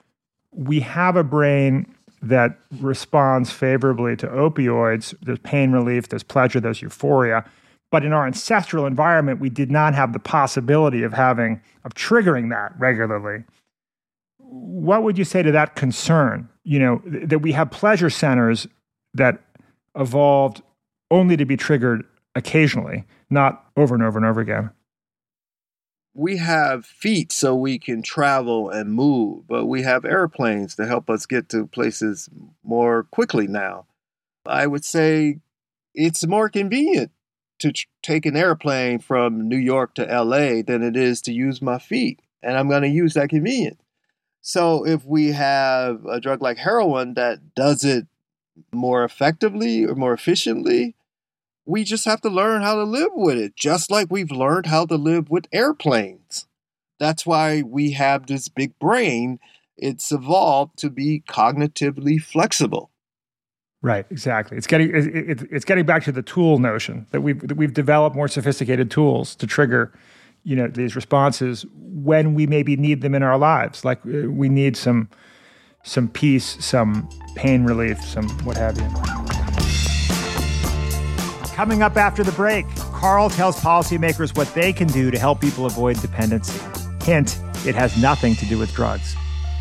We have a brain that responds favorably to opioids. There's pain relief, there's pleasure, there's euphoria. But in our ancestral environment, we did not have the possibility of triggering that regularly. What would you say to that concern? You know, that we have pleasure centers that evolved only to be triggered occasionally, not over and over and over again. We have feet so we can travel and move, but we have airplanes to help us get to places more quickly now. I would say it's more convenient to take an airplane from New York to LA than it is to use my feet, and I'm going to use that convenience. So if we have a drug like heroin that does it more effectively or more efficiently, we just have to learn how to live with it, just like we've learned how to live with airplanes. That's why we have this big brain. It's evolved to be cognitively flexible. Right, exactly. It's getting back to the tool notion that we've developed more sophisticated tools to trigger, these responses when we maybe need them in our lives. Like we need some peace, some pain relief, some what have you. Coming up after the break, Carl tells policymakers what they can do to help people avoid dependency. Hint, it has nothing to do with drugs.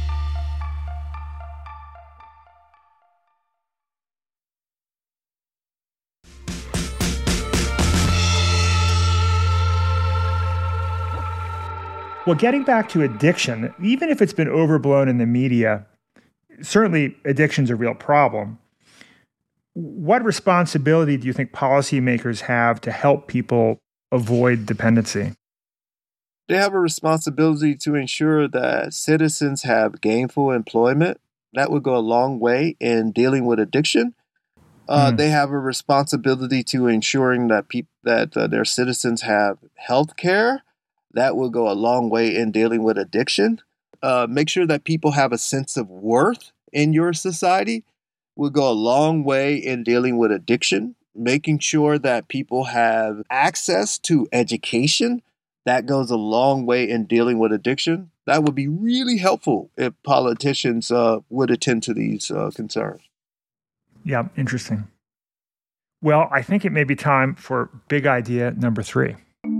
Well, getting back to addiction, even if it's been overblown in the media, certainly addiction's a real problem. What responsibility do you think policymakers have to help people avoid dependency? They have a responsibility to ensure that citizens have gainful employment. That would go a long way in dealing with addiction. They have a responsibility to ensuring that their citizens have health care. That will go a long way in dealing with addiction. Make sure that people have a sense of worth in your society will go a long way in dealing with addiction. Making sure that people have access to education, that goes a long way in dealing with addiction. That would be really helpful if politicians would attend to these concerns. Yeah, interesting. Well, I think it may be time for big idea number 3.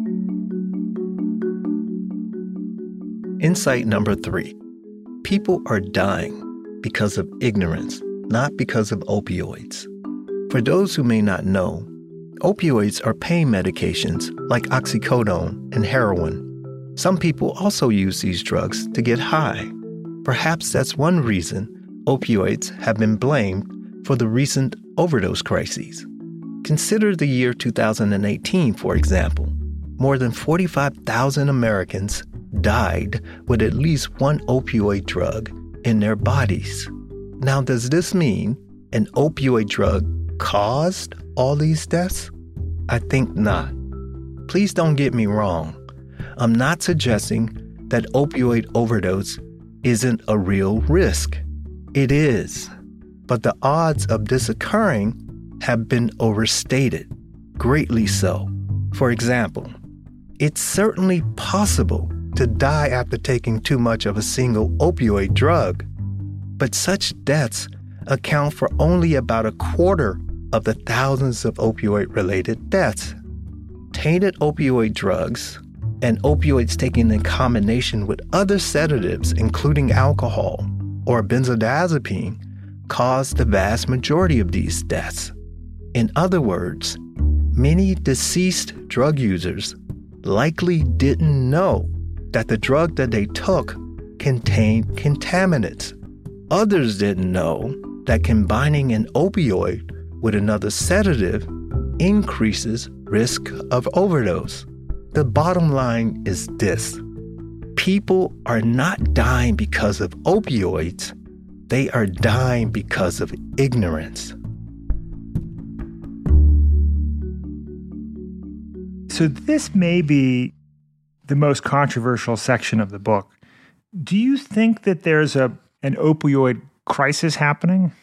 Insight number 3. People are dying because of ignorance, not because of opioids. For those who may not know, opioids are pain medications like oxycodone and heroin. Some people also use these drugs to get high. Perhaps that's one reason opioids have been blamed for the recent overdose crises. Consider the year 2018, for example. More than 45,000 Americans died with at least one opioid drug in their bodies. Now, does this mean an opioid drug caused all these deaths? I think not. please don't get me wrong. I'm not suggesting that opioid overdose isn't a real risk. It is. But the odds of this occurring have been overstated, greatly so. For example, it's certainly possible to die after taking too much of a single opioid drug, but such deaths account for only about a quarter of the thousands of opioid-related deaths. Tainted opioid drugs and opioids taken in combination with other sedatives, including alcohol or benzodiazepine, cause the vast majority of these deaths. In other words, many deceased drug users likely didn't know that the drug that they took contained contaminants. Others didn't know that combining an opioid with another sedative increases risk of overdose. The bottom line is this: people are not dying because of opioids, they are dying because of ignorance. So this may be the most controversial section of the book. Do you think that there's an opioid crisis happening?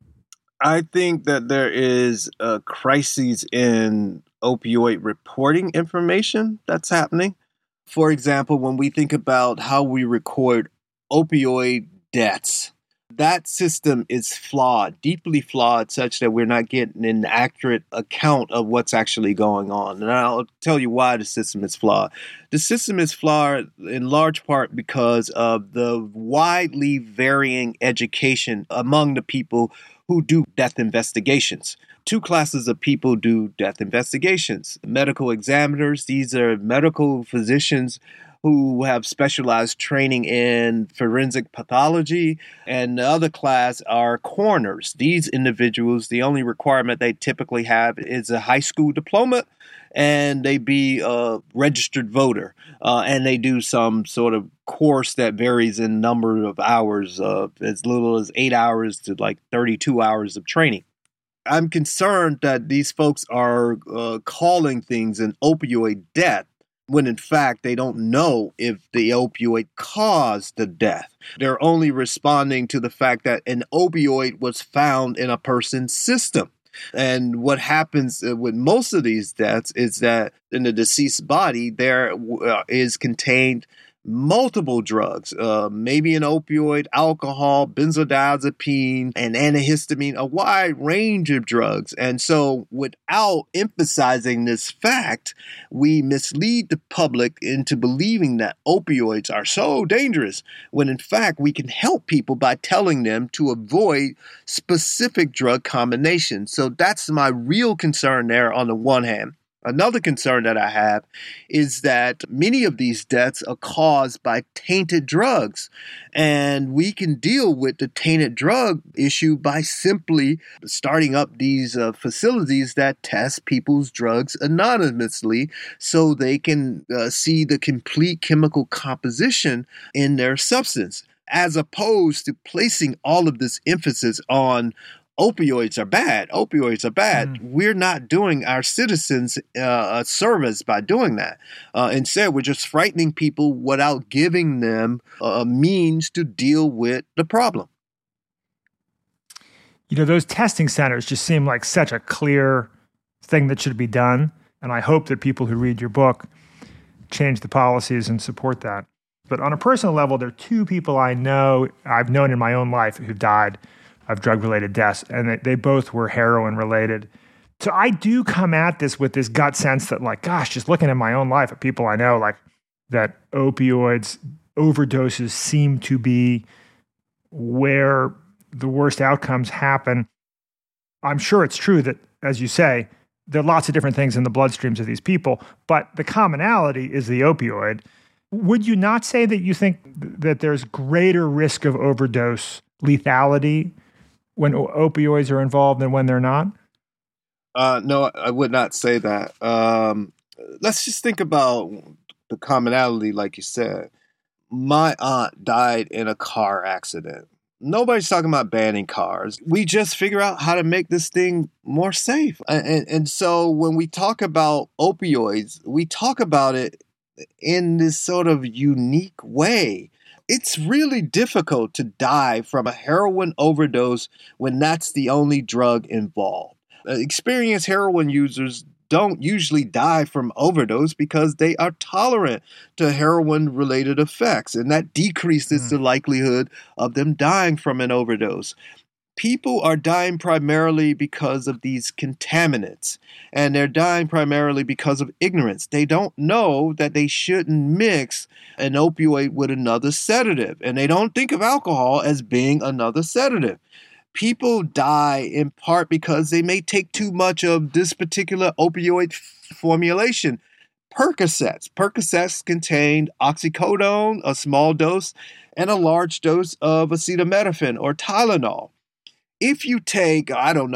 I think that there is a crisis in opioid reporting information that's happening. For example, when we think about how we record opioid deaths, that system is flawed, deeply flawed, such that we're not getting an accurate account of what's actually going on. And I'll tell you why the system is flawed. The system is flawed in large part because of the widely varying education among the people who do death investigations. Two classes of people do death investigations. Medical examiners, these are medical physicians who have specialized training in forensic pathology, and the other class are coroners. These individuals, the only requirement they typically have is a high school diploma, and they be a registered voter, and they do some sort of course that varies in number of hours, as little as 8 hours to like 32 hours of training. I'm concerned that these folks are calling things an opioid death, when in fact they don't know if the opioid caused the death. They're only responding to the fact that an opioid was found in a person's system. And what happens with most of these deaths is that in the deceased body, there is contained multiple drugs, maybe an opioid, alcohol, benzodiazepine, and antihistamine, a wide range of drugs. And so without emphasizing this fact, we mislead the public into believing that opioids are so dangerous, when in fact we can help people by telling them to avoid specific drug combinations. So that's my real concern there on the one hand. Another concern that I have is that many of these deaths are caused by tainted drugs. And we can deal with the tainted drug issue by simply starting up these facilities that test people's drugs anonymously so they can see the complete chemical composition in their substance, as opposed to placing all of this emphasis on opioids are bad. Opioids are bad. We're not doing our citizens a service by doing that. Instead, we're just frightening people without giving them a means to deal with the problem. You know, those testing centers just seem like such a clear thing that should be done. And I hope that people who read your book change the policies and support that. But on a personal level, there are two people I've known in my own life who died of drug-related deaths, and they both were heroin-related. So I do come at this with this gut sense that, like, gosh, just looking at my own life, at people I know, like, that opioids, overdoses seem to be where the worst outcomes happen. I'm sure it's true that, as you say, there are lots of different things in the bloodstreams of these people, but the commonality is the opioid. Would you not say that you think that there's greater risk of overdose lethality when opioids are involved than when they're not? No, I would not say that. Let's just think about the commonality, like you said. My aunt died in a car accident. Nobody's talking about banning cars. We just figure out how to make this thing more safe. And so when we talk about opioids, we talk about it in this sort of unique way. It's really difficult to die from a heroin overdose when that's the only drug involved. Experienced heroin users don't usually die from overdose because they are tolerant to heroin-related effects, and that decreases the likelihood of them dying from an overdose. People are dying primarily because of these contaminants, and they're dying primarily because of ignorance. They don't know that they shouldn't mix an opioid with another sedative, and they don't think of alcohol as being another sedative. People die in part because they may take too much of this particular opioid formulation. Percocets. Percocets contain oxycodone, a small dose, and a large dose of acetaminophen or Tylenol. If you take,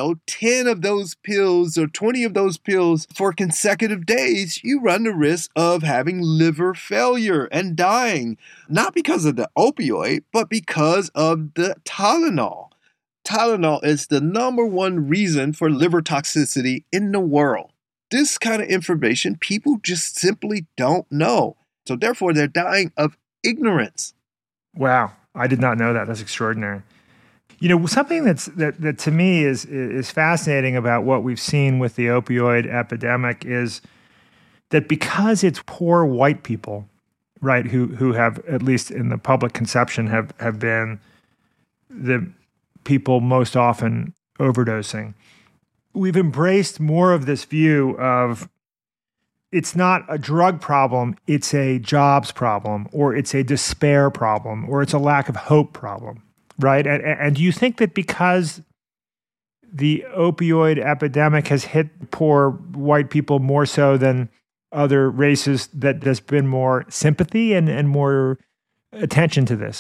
10 of those pills or 20 of those pills for consecutive days, you run the risk of having liver failure and dying, not because of the opioid, but because of the Tylenol. Tylenol is the number one reason for liver toxicity in the world. This kind of information people just simply don't know. So therefore, they're dying of ignorance. Wow. I did not know that. That's extraordinary. You know, something that to me is fascinating about what we've seen with the opioid epidemic is that because it's poor white people, right, who have, at least in the public conception, have been the people most often overdosing. We've embraced more of this view of it's not a drug problem, it's a jobs problem, or it's a despair problem, or it's a lack of hope problem, right? And do you think that because the opioid epidemic has hit poor white people more so than other races, that there's been more sympathy and more attention to this?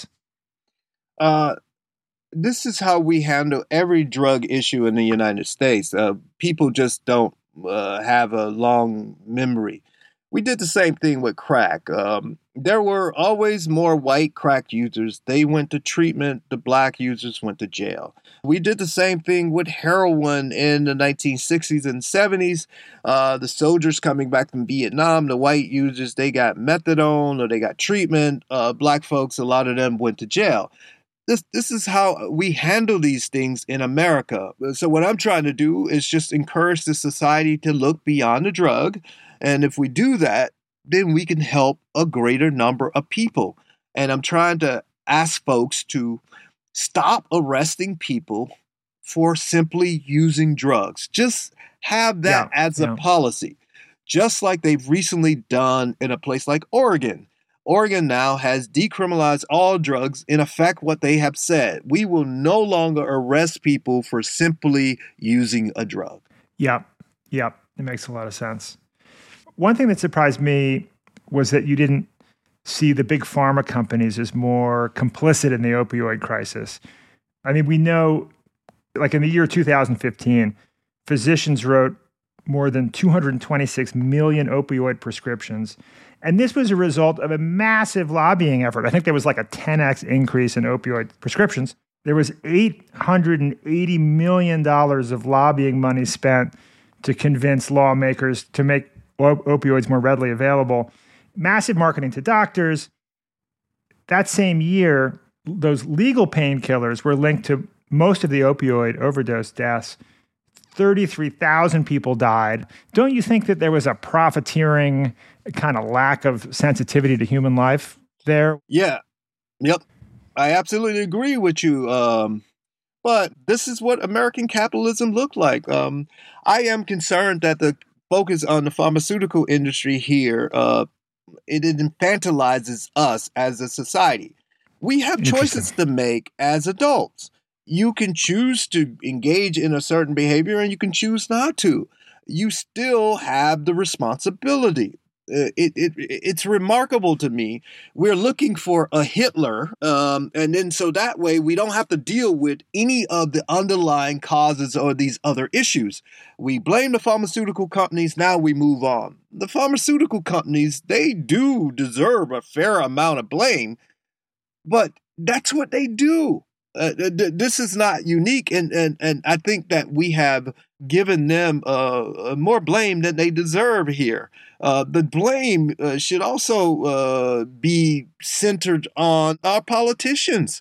This is how we handle every drug issue in the United States. People just don't have a long memory. We did the same thing with crack. There were always more white crack users. They went to treatment. The black users went to jail. We did the same thing with heroin in the 1960s and 70s. The soldiers coming back from Vietnam, the white users, they got methadone or they got treatment. Black folks, a lot of them went to jail. This is how we handle these things in America. So what I'm trying to do is just encourage the society to look beyond the drug. And if we do that, then we can help a greater number of people. And I'm trying to ask folks to stop arresting people for simply using drugs. Just have that as a policy, just like they've recently done in a place like Oregon. Oregon now has decriminalized all drugs. In effect, what they have said, we will no longer arrest people for simply using a drug. Yep. It makes a lot of sense. One thing that surprised me was that you didn't see the big pharma companies as more complicit in the opioid crisis. I mean, we know, like in the year 2015, physicians wrote more than 226 million opioid prescriptions. And this was a result of a massive lobbying effort. I think there was like a 10x increase in opioid prescriptions. There was $880 million of lobbying money spent to convince lawmakers to make opioids more readily available. Massive marketing to doctors. That same year, those legal painkillers were linked to most of the opioid overdose deaths. 33,000 people died. Don't you think that there was a profiteering kind of lack of sensitivity to human life there? Yeah. Yep. I absolutely agree with you. But this is what American capitalism looked like. I am concerned that the focus on the pharmaceutical industry here, it infantilizes us as a society. We have choices to make as adults. You can choose to engage in a certain behavior and you can choose not to. You still have the responsibility. It's remarkable to me. We're looking for a Hitler, and then so that way we don't have to deal with any of the underlying causes or these other issues. We blame the pharmaceutical companies, now we move on. The pharmaceutical companies, they do deserve a fair amount of blame, but that's what they do. This is not unique, and I think that we have given them more blame than they deserve here. The blame should also be centered on our politicians.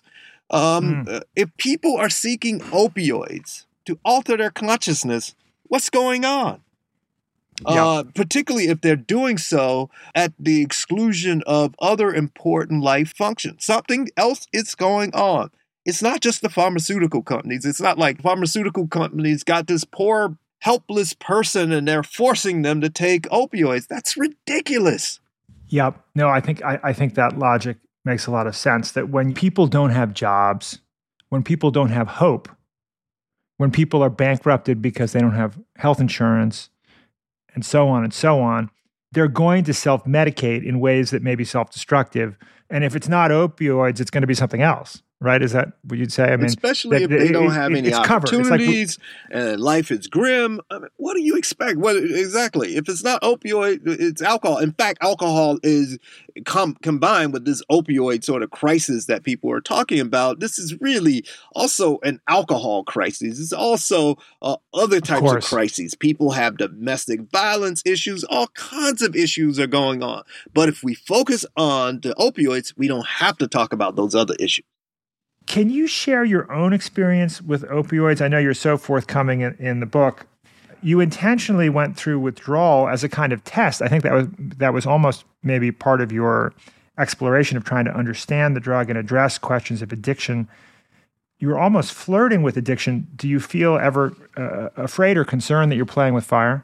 If people are seeking opioids to alter their consciousness, what's going on? Particularly if they're doing so at the exclusion of other important life functions. Something else is going on. It's not just the pharmaceutical companies. It's not like pharmaceutical companies got this poor, helpless person and they're forcing them to take opioids. That's ridiculous. Yep. No, I think that logic makes a lot of sense, that when people don't have jobs, when people don't have hope, when people are bankrupted because they don't have health insurance, and so on, they're going to self-medicate in ways that may be self-destructive. And if it's not opioids, it's going to be something else, right? Is that what you'd say? I mean, especially if they don't have any opportunities and life is grim. I mean, what do you expect? What exactly? If it's not opioid, it's alcohol. In fact, alcohol is combined with this opioid sort of crisis that people are talking about. This is really also an alcohol crisis. It's also other types of crises. People have domestic violence issues. All kinds of issues are going on. But if we focus on the opioids, we don't have to talk about those other issues. Can you share your own experience with opioids? I know you're so forthcoming in the book. You intentionally went through withdrawal as a kind of test. I think that was almost maybe part of your exploration of trying to understand the drug and address questions of addiction. You were almost flirting with addiction. Do you feel ever afraid or concerned that you're playing with fire?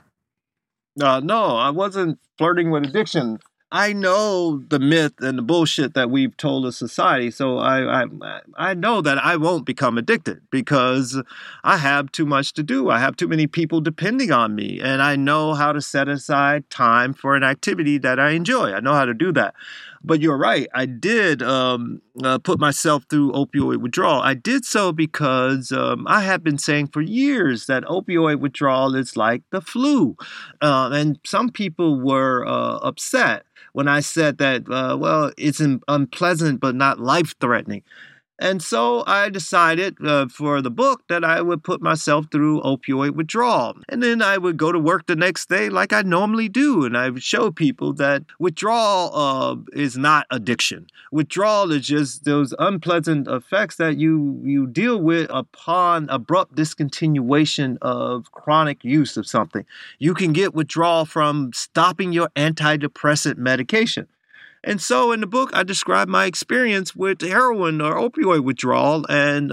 No, I wasn't flirting with addiction. I know the myth and the bullshit that we've told as society, so I know that I won't become addicted because I have too much to do. I have too many people depending on me, and I know how to set aside time for an activity that I enjoy. I know how to do that. But you're right. I did put myself through opioid withdrawal. I did so because I have been saying for years that opioid withdrawal is like the flu. And some people were upset when I said that, it's unpleasant but not life-threatening. And so I decided for the book that I would put myself through opioid withdrawal. And then I would go to work the next day like I normally do. And I would show people that withdrawal is not addiction. Withdrawal is just those unpleasant effects that you deal with upon abrupt discontinuation of chronic use of something. You can get withdrawal from stopping your antidepressant medication. And so in the book, I describe my experience with heroin or opioid withdrawal, and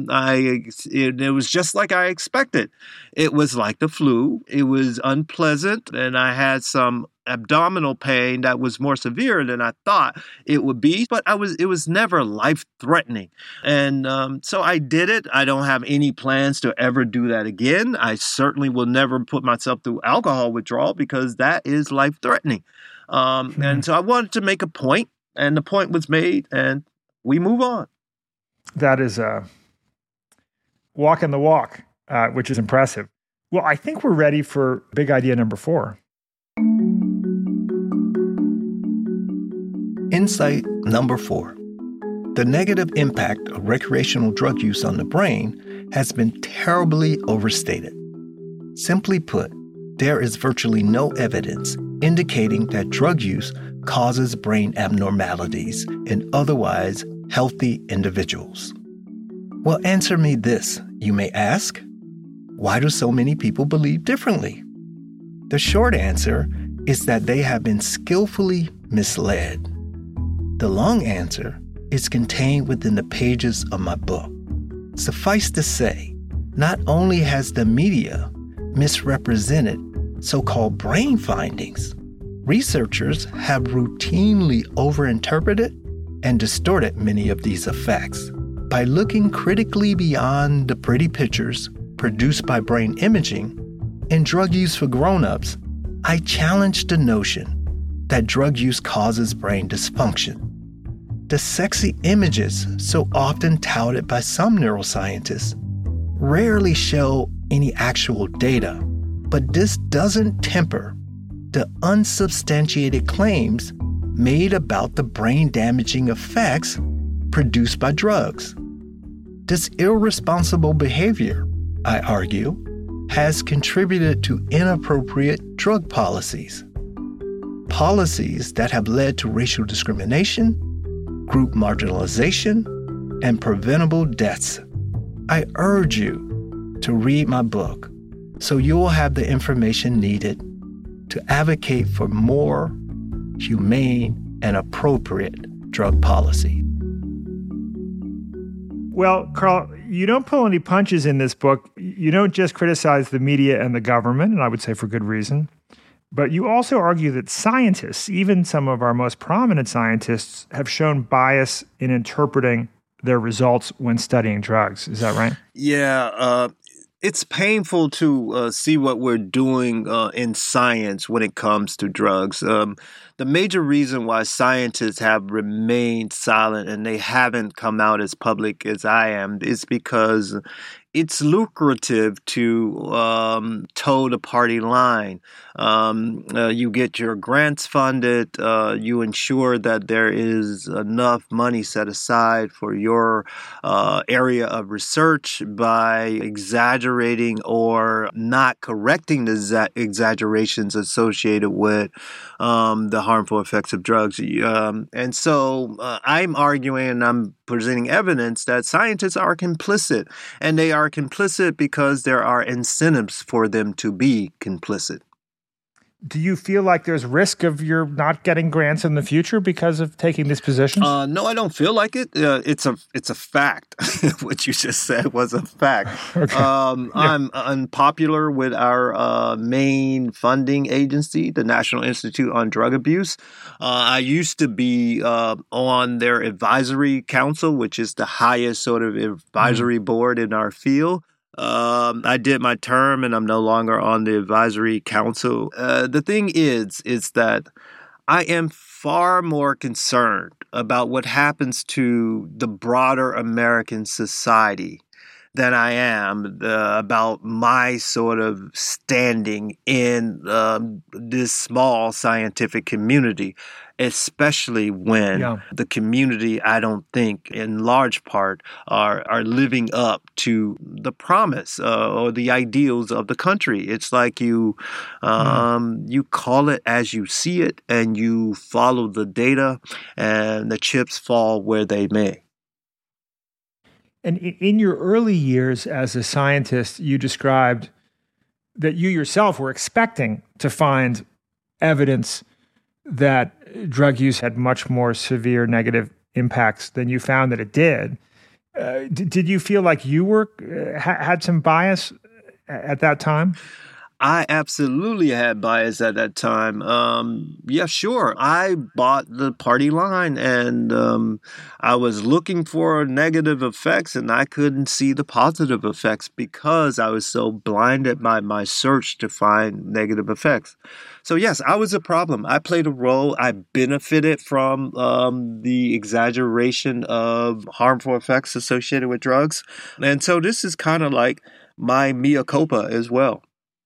it was just like I expected. It was like the flu. It was unpleasant, and I had some abdominal pain that was more severe than I thought it would be, but it was never life-threatening. And so I did it. I don't have any plans to ever do that again. I certainly will never put myself through alcohol withdrawal because that is life-threatening. And so I wanted to make a point, and the point was made, and we move on. That is walking the walk, which is impressive. Well, I think we're ready for big idea number 4. Insight number 4. The negative impact of recreational drug use on the brain has been terribly overstated. Simply put, there is virtually no evidence indicating that drug use causes brain abnormalities in otherwise healthy individuals. Well, answer me this, you may ask. Why do so many people believe differently? The short answer is that they have been skillfully misled. The long answer is contained within the pages of my book. Suffice to say, not only has the media misrepresented so-called brain findings, researchers have routinely overinterpreted and distorted many of these effects. By looking critically beyond the pretty pictures produced by brain imaging in Drug Use for Grown-Ups, I challenge the notion that drug use causes brain dysfunction. The sexy images so often touted by some neuroscientists rarely show any actual data, but this doesn't temper the unsubstantiated claims made about the brain-damaging effects produced by drugs. This irresponsible behavior, I argue, has contributed to inappropriate drug policies. Policies that have led to racial discrimination, group marginalization, and preventable deaths. I urge you to read my book so you'll have the information needed to advocate for more humane and appropriate drug policy. Well, Carl, you don't pull any punches in this book. You don't just criticize the media and the government, and I would say for good reason, but you also argue that scientists, even some of our most prominent scientists, have shown bias in interpreting their results when studying drugs. Is that right? Yeah, it's painful to see what we're doing in science when it comes to drugs. The major reason why scientists have remained silent and they haven't come out as public as I am is because it's lucrative to toe the party line. You get your grants funded. You ensure that there is enough money set aside for your area of research by exaggerating or not correcting the exaggerations associated with the harmful effects of drugs. And so I'm arguing and I'm presenting evidence that scientists are complicit, and they are complicit because there are incentives for them to be complicit. Do you feel like there's risk of your not getting grants in the future because of taking this position? No, I don't feel like it. It's a fact. What you just said was a fact. Okay. I'm unpopular with our main funding agency, the National Institute on Drug Abuse. I used to be on their advisory council, which is the highest sort of advisory board in our field. I did my term and I'm no longer on the advisory council. The thing is that I am far more concerned about what happens to the broader American society than I am about my sort of standing in this small scientific community, especially when the community, I don't think, in large part, are living up to the promise or the ideals of the country. It's like you call it as you see it, and you follow the data, and the chips fall where they may. And in your early years as a scientist, you described that you yourself were expecting to find evidence that drug use had much more severe negative impacts than you found that it did. Did you feel like you were had some bias at that time? I absolutely had bias at that time. Yeah, sure. I bought the party line, and I was looking for negative effects, and I couldn't see the positive effects because I was so blinded by my search to find negative effects. So yes, I was a problem. I played a role. I benefited from the exaggeration of harmful effects associated with drugs. And so this is kind of like my mea culpa as well.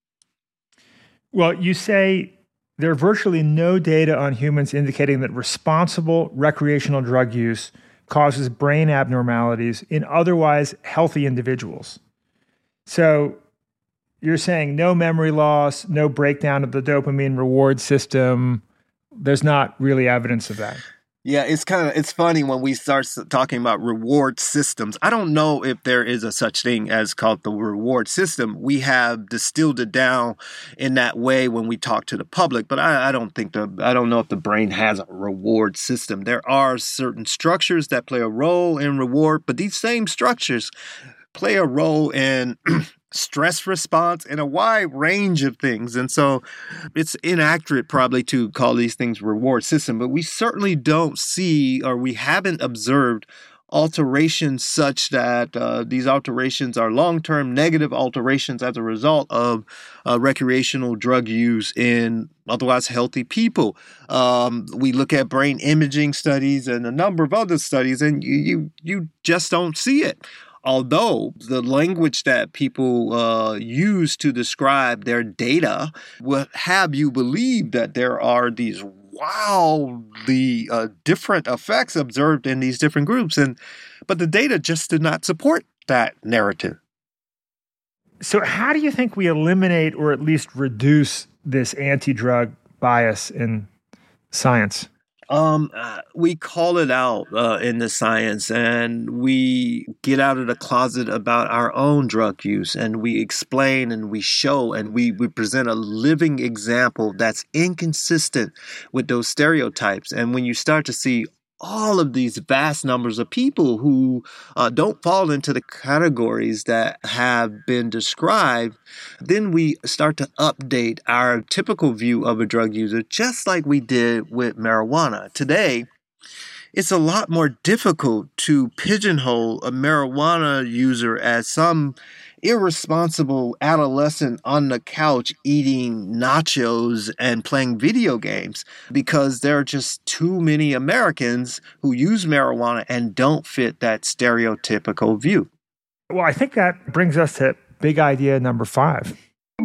Well, you say there are virtually no data on humans indicating that responsible recreational drug use causes brain abnormalities in otherwise healthy individuals. So you're saying no memory loss, no breakdown of the dopamine reward system. There's not really evidence of that. Yeah, it's funny when we start talking about reward systems. I don't know if there is a such thing as called the reward system. We have distilled it down in that way when we talk to the public, but I don't know if the brain has a reward system. There are certain structures that play a role in reward, but these same structures play a role in stress response and a wide range of things. And so it's inaccurate probably to call these things reward system, but we certainly don't see, or we haven't observed, alterations such that these alterations are long-term negative alterations as a result of recreational drug use in otherwise healthy people. We look at brain imaging studies and a number of other studies, and you just don't see it. Although the language that people use to describe their data will have you believe that there are these wildly different effects observed in these different groups. But the data just did not support that narrative. So how do you think we eliminate or at least reduce this anti-drug bias in science? We call it out in the science, and we get out of the closet about our own drug use, and we explain and we show and we present a living example that's inconsistent with those stereotypes. And when you start to see all of these vast numbers of people who don't fall into the categories that have been described, then we start to update our typical view of a drug user, just like we did with marijuana. Today, it's a lot more difficult to pigeonhole a marijuana user as some irresponsible adolescent on the couch eating nachos and playing video games, because there are just too many Americans who use marijuana and don't fit that stereotypical view. Well, I think that brings us to big idea number 5.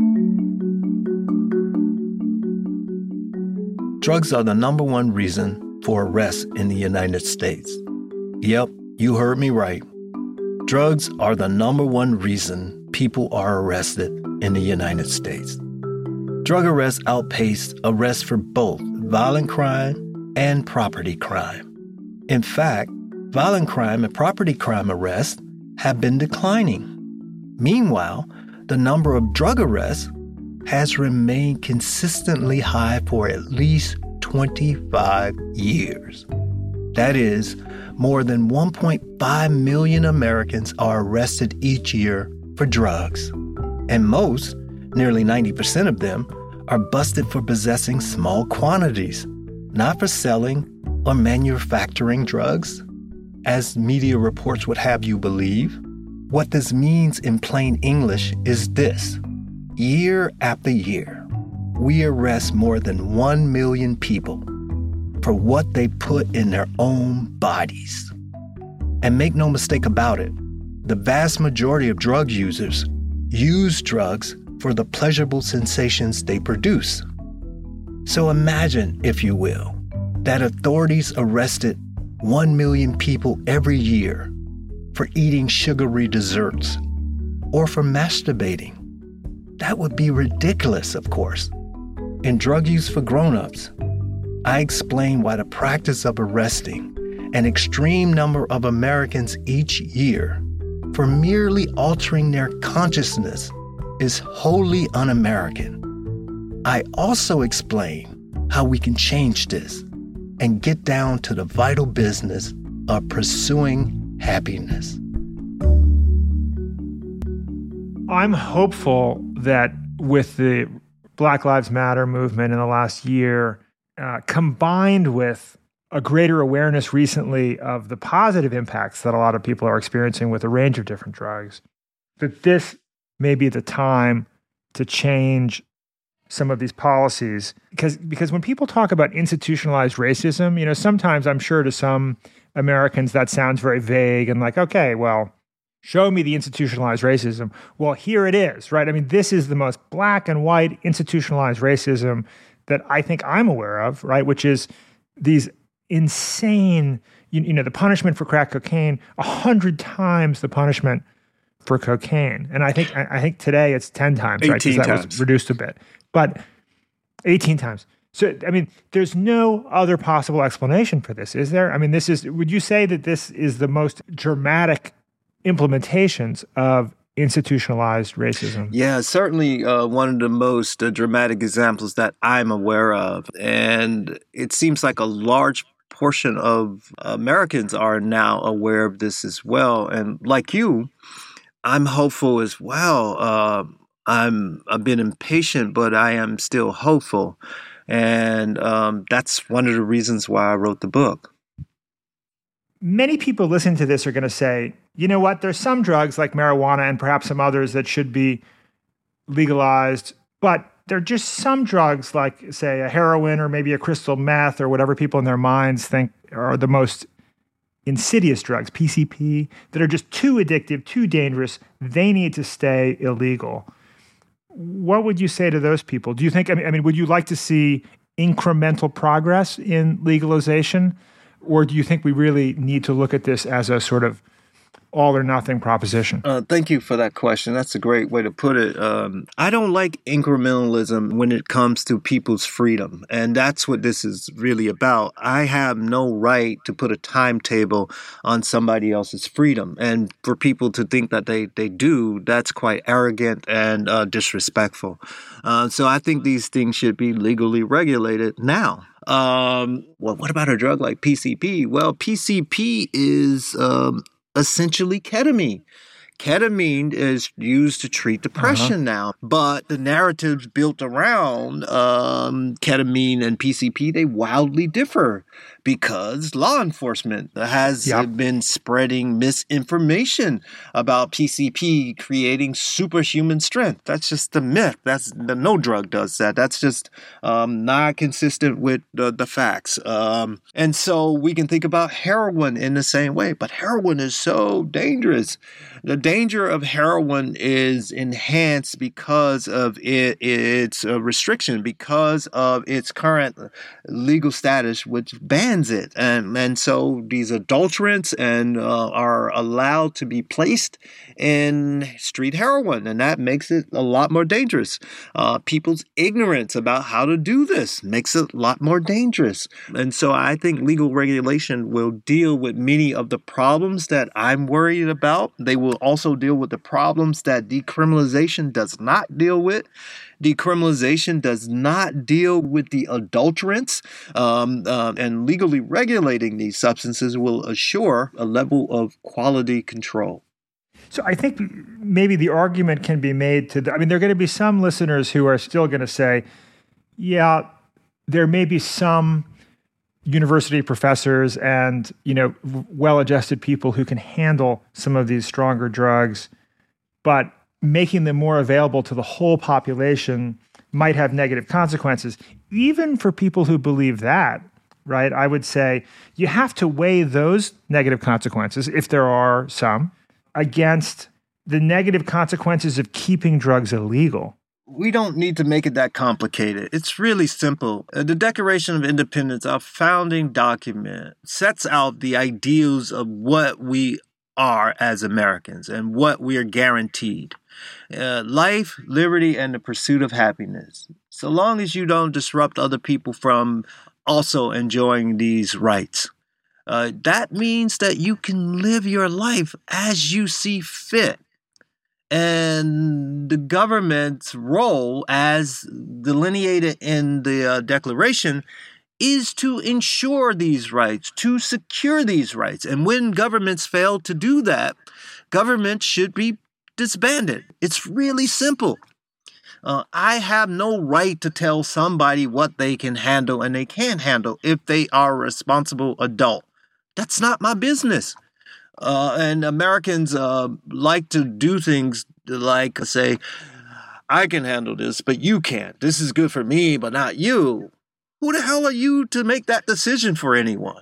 Drugs are the number one reason for arrest in the United States. Yep, you heard me right. Drugs are the number one reason people are arrested in the United States. Drug arrests outpace arrests for both violent crime and property crime. In fact, violent crime and property crime arrests have been declining. Meanwhile, the number of drug arrests has remained consistently high for at least 25 years. That is, more than 1.5 million Americans are arrested each year for drugs. And most, nearly 90% of them, are busted for possessing small quantities, not for selling or manufacturing drugs. As media reports would have you believe, what this means in plain English is this. Year after year, we arrest more than 1 million people for what they put in their own bodies. And make no mistake about it, the vast majority of drug users use drugs for the pleasurable sensations they produce. So imagine, if you will, that authorities arrested 1 million people every year for eating sugary desserts or for masturbating. That would be ridiculous, of course. In Drug Use for Grown-Ups, I explain why the practice of arresting an extreme number of Americans each year for merely altering their consciousness is wholly un-American. I also explain how we can change this and get down to the vital business of pursuing happiness. I'm hopeful that with the Black Lives Matter movement in the last year, combined with a greater awareness recently of the positive impacts that a lot of people are experiencing with a range of different drugs, that this may be the time to change some of these policies. Because when people talk about institutionalized racism, sometimes I'm sure to some Americans that sounds very vague and like, okay, well, show me the institutionalized racism. Well, here it is, right? I mean, this is the most black and white institutionalized racism that I think I'm aware of, right? Which is these insane, the punishment for crack cocaine, 100 times the punishment for cocaine. And I think today it's 10 times, right? 18 Because that times. was reduced a bit. But 18 times. So, I mean, there's no other possible explanation for this, is there? I mean, would you say that this is the most dramatic implementations of institutionalized racism? Yeah, certainly one of the most dramatic examples that I'm aware of. And it seems like a large portion of Americans are now aware of this as well. And like you, I'm hopeful as well. I've been impatient, but I am still hopeful. And that's one of the reasons why I wrote the book. Many people listening to this are going to say, you know what, there's some drugs like marijuana and perhaps some others that should be legalized, but there are just some drugs like, say, a heroin or maybe a crystal meth or whatever people in their minds think are the most insidious drugs, PCP, that are just too addictive, too dangerous. They need to stay illegal. What would you say to those people? Do you think, I mean, would you like to see incremental progress in legalization? Or do you think we really need to look at this as a sort of all or nothing proposition? Thank you for that question. That's a great way to put it. I don't like incrementalism when it comes to people's freedom. And that's what this is really about. I have no right to put a timetable on somebody else's freedom. And for people to think that they do, that's quite arrogant and disrespectful. So I think these things should be legally regulated now. What about a drug like PCP? Well, PCP is essentially ketamine. Ketamine is used to treat depression now, but the narratives built around ketamine and PCP, they wildly differ because law enforcement has been spreading misinformation about PCP creating superhuman strength. That's just a myth. No drug does that. That's just not consistent with the facts. And so we can think about heroin in the same way, but heroin is so dangerous. The danger of heroin is enhanced because of its restriction, because of its current legal status, which bans it. And so these adulterants are allowed to be placed in street heroin, and that makes it a lot more dangerous. People's ignorance about how to do this makes it a lot more dangerous. And so I think legal regulation will deal with many of the problems that I'm worried about. They will also deal with the problems that decriminalization does not deal with. Decriminalization does not deal with the adulterants, and legally regulating these substances will assure a level of quality control. So I think maybe the argument can be made there are going to be some listeners who are still going to say, yeah, there may be some university professors and, well-adjusted people who can handle some of these stronger drugs, but making them more available to the whole population might have negative consequences. Even for people who believe that, right, I would say you have to weigh those negative consequences, if there are some, against the negative consequences of keeping drugs illegal. We don't need to make it that complicated. It's really simple. The Declaration of Independence, our founding document, sets out the ideals of what we are as Americans and what we are guaranteed. Life, liberty, and the pursuit of happiness. So long as you don't disrupt other people from also enjoying these rights. That means that you can live your life as you see fit. And the government's role, as delineated in the Declaration, is to ensure these rights, to secure these rights. And when governments fail to do that, government should be disbanded. It's really simple. I have no right to tell somebody what they can handle and they can't handle if they are a responsible adult. That's not my business. And Americans like to do things like say, I can handle this, but you can't. This is good for me, but not you. Who the hell are you to make that decision for anyone?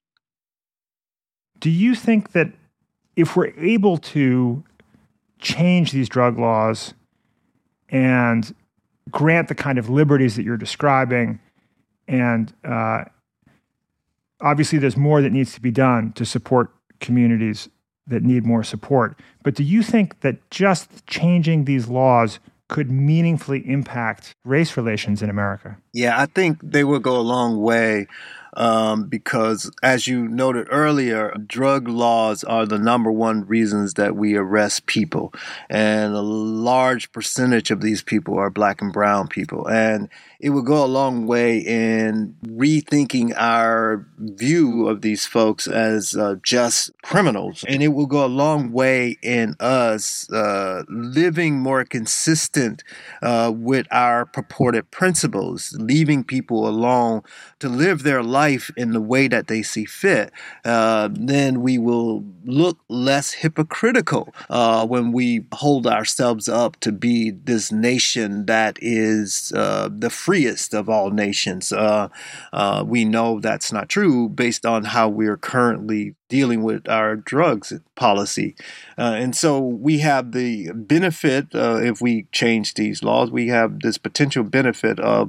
Do you think that if we're able to change these drug laws and grant the kind of liberties that you're describing, and obviously there's more that needs to be done to support communities that need more support, but do you think that just changing these laws could meaningfully impact race relations in America? Yeah, I think they will go a long way. Because as you noted earlier, drug laws are the number one reasons that we arrest people. And a large percentage of these people are Black and brown people. And it would go a long way in rethinking our view of these folks as just criminals. And it will go a long way in us living more consistent with our purported principles, leaving people alone to live their life in the way that they see fit. Then we will look less hypocritical when we hold ourselves up to be this nation that is the freest of all nations. We know that's not true based on how we're currently dealing with our drugs policy. And so we have the benefit, if we change these laws, we have this potential benefit of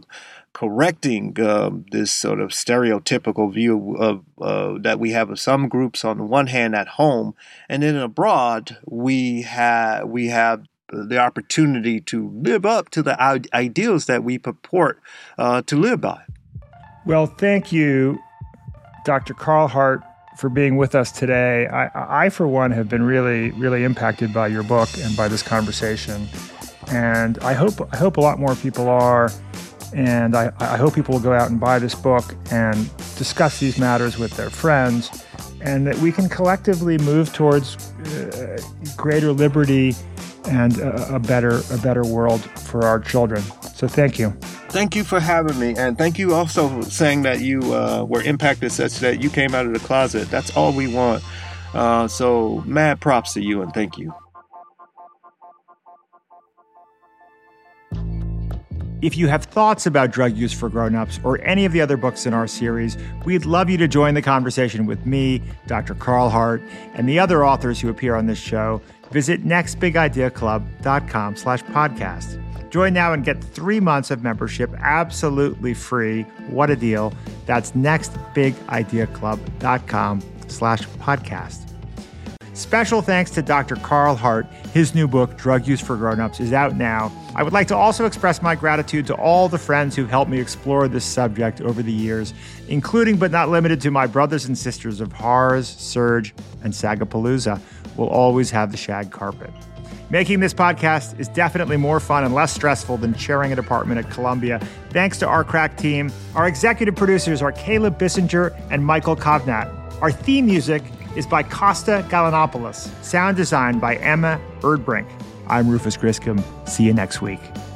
correcting this sort of stereotypical view of that we have of some groups on the one hand at home, and then abroad we have the opportunity to live up to the ideals that we purport to live by. Well, thank you, Dr. Carl Hart, for being with us today. I, for one, have been really, really impacted by your book and by this conversation. And I hope a lot more people are. And I hope people will go out and buy this book and discuss these matters with their friends, and that we can collectively move towards greater liberty and a better world for our children. So thank you. Thank you for having me, and thank you also for saying that you were impacted such that you came out of the closet. That's all we want. So mad props to you, and thank you. If you have thoughts about drug use for grown-ups or any of the other books in our series, we'd love you to join the conversation with me, Dr. Carl Hart, and the other authors who appear on this show. Visit nextbigideaclub.com/podcast. Join now and get 3 months of membership absolutely free. What a deal. That's nextbigideaclub.com/podcast. Special thanks to Dr. Carl Hart. His new book, Drug Use for Grown-ups, is out now. I would like to also express my gratitude to all the friends who helped me explore this subject over the years, including but not limited to my brothers and sisters of HARS, Surge, and Sagapalooza. We'll always have the shag carpet. Making this podcast is definitely more fun and less stressful than sharing an apartment at Columbia. Thanks to our crack team. Our executive producers are Caleb Bissinger and Michael Kovnat. Our theme music is by Costa Galanopoulos. Sound design by Emma Erdbrink. I'm Rufus Griscom. See you next week.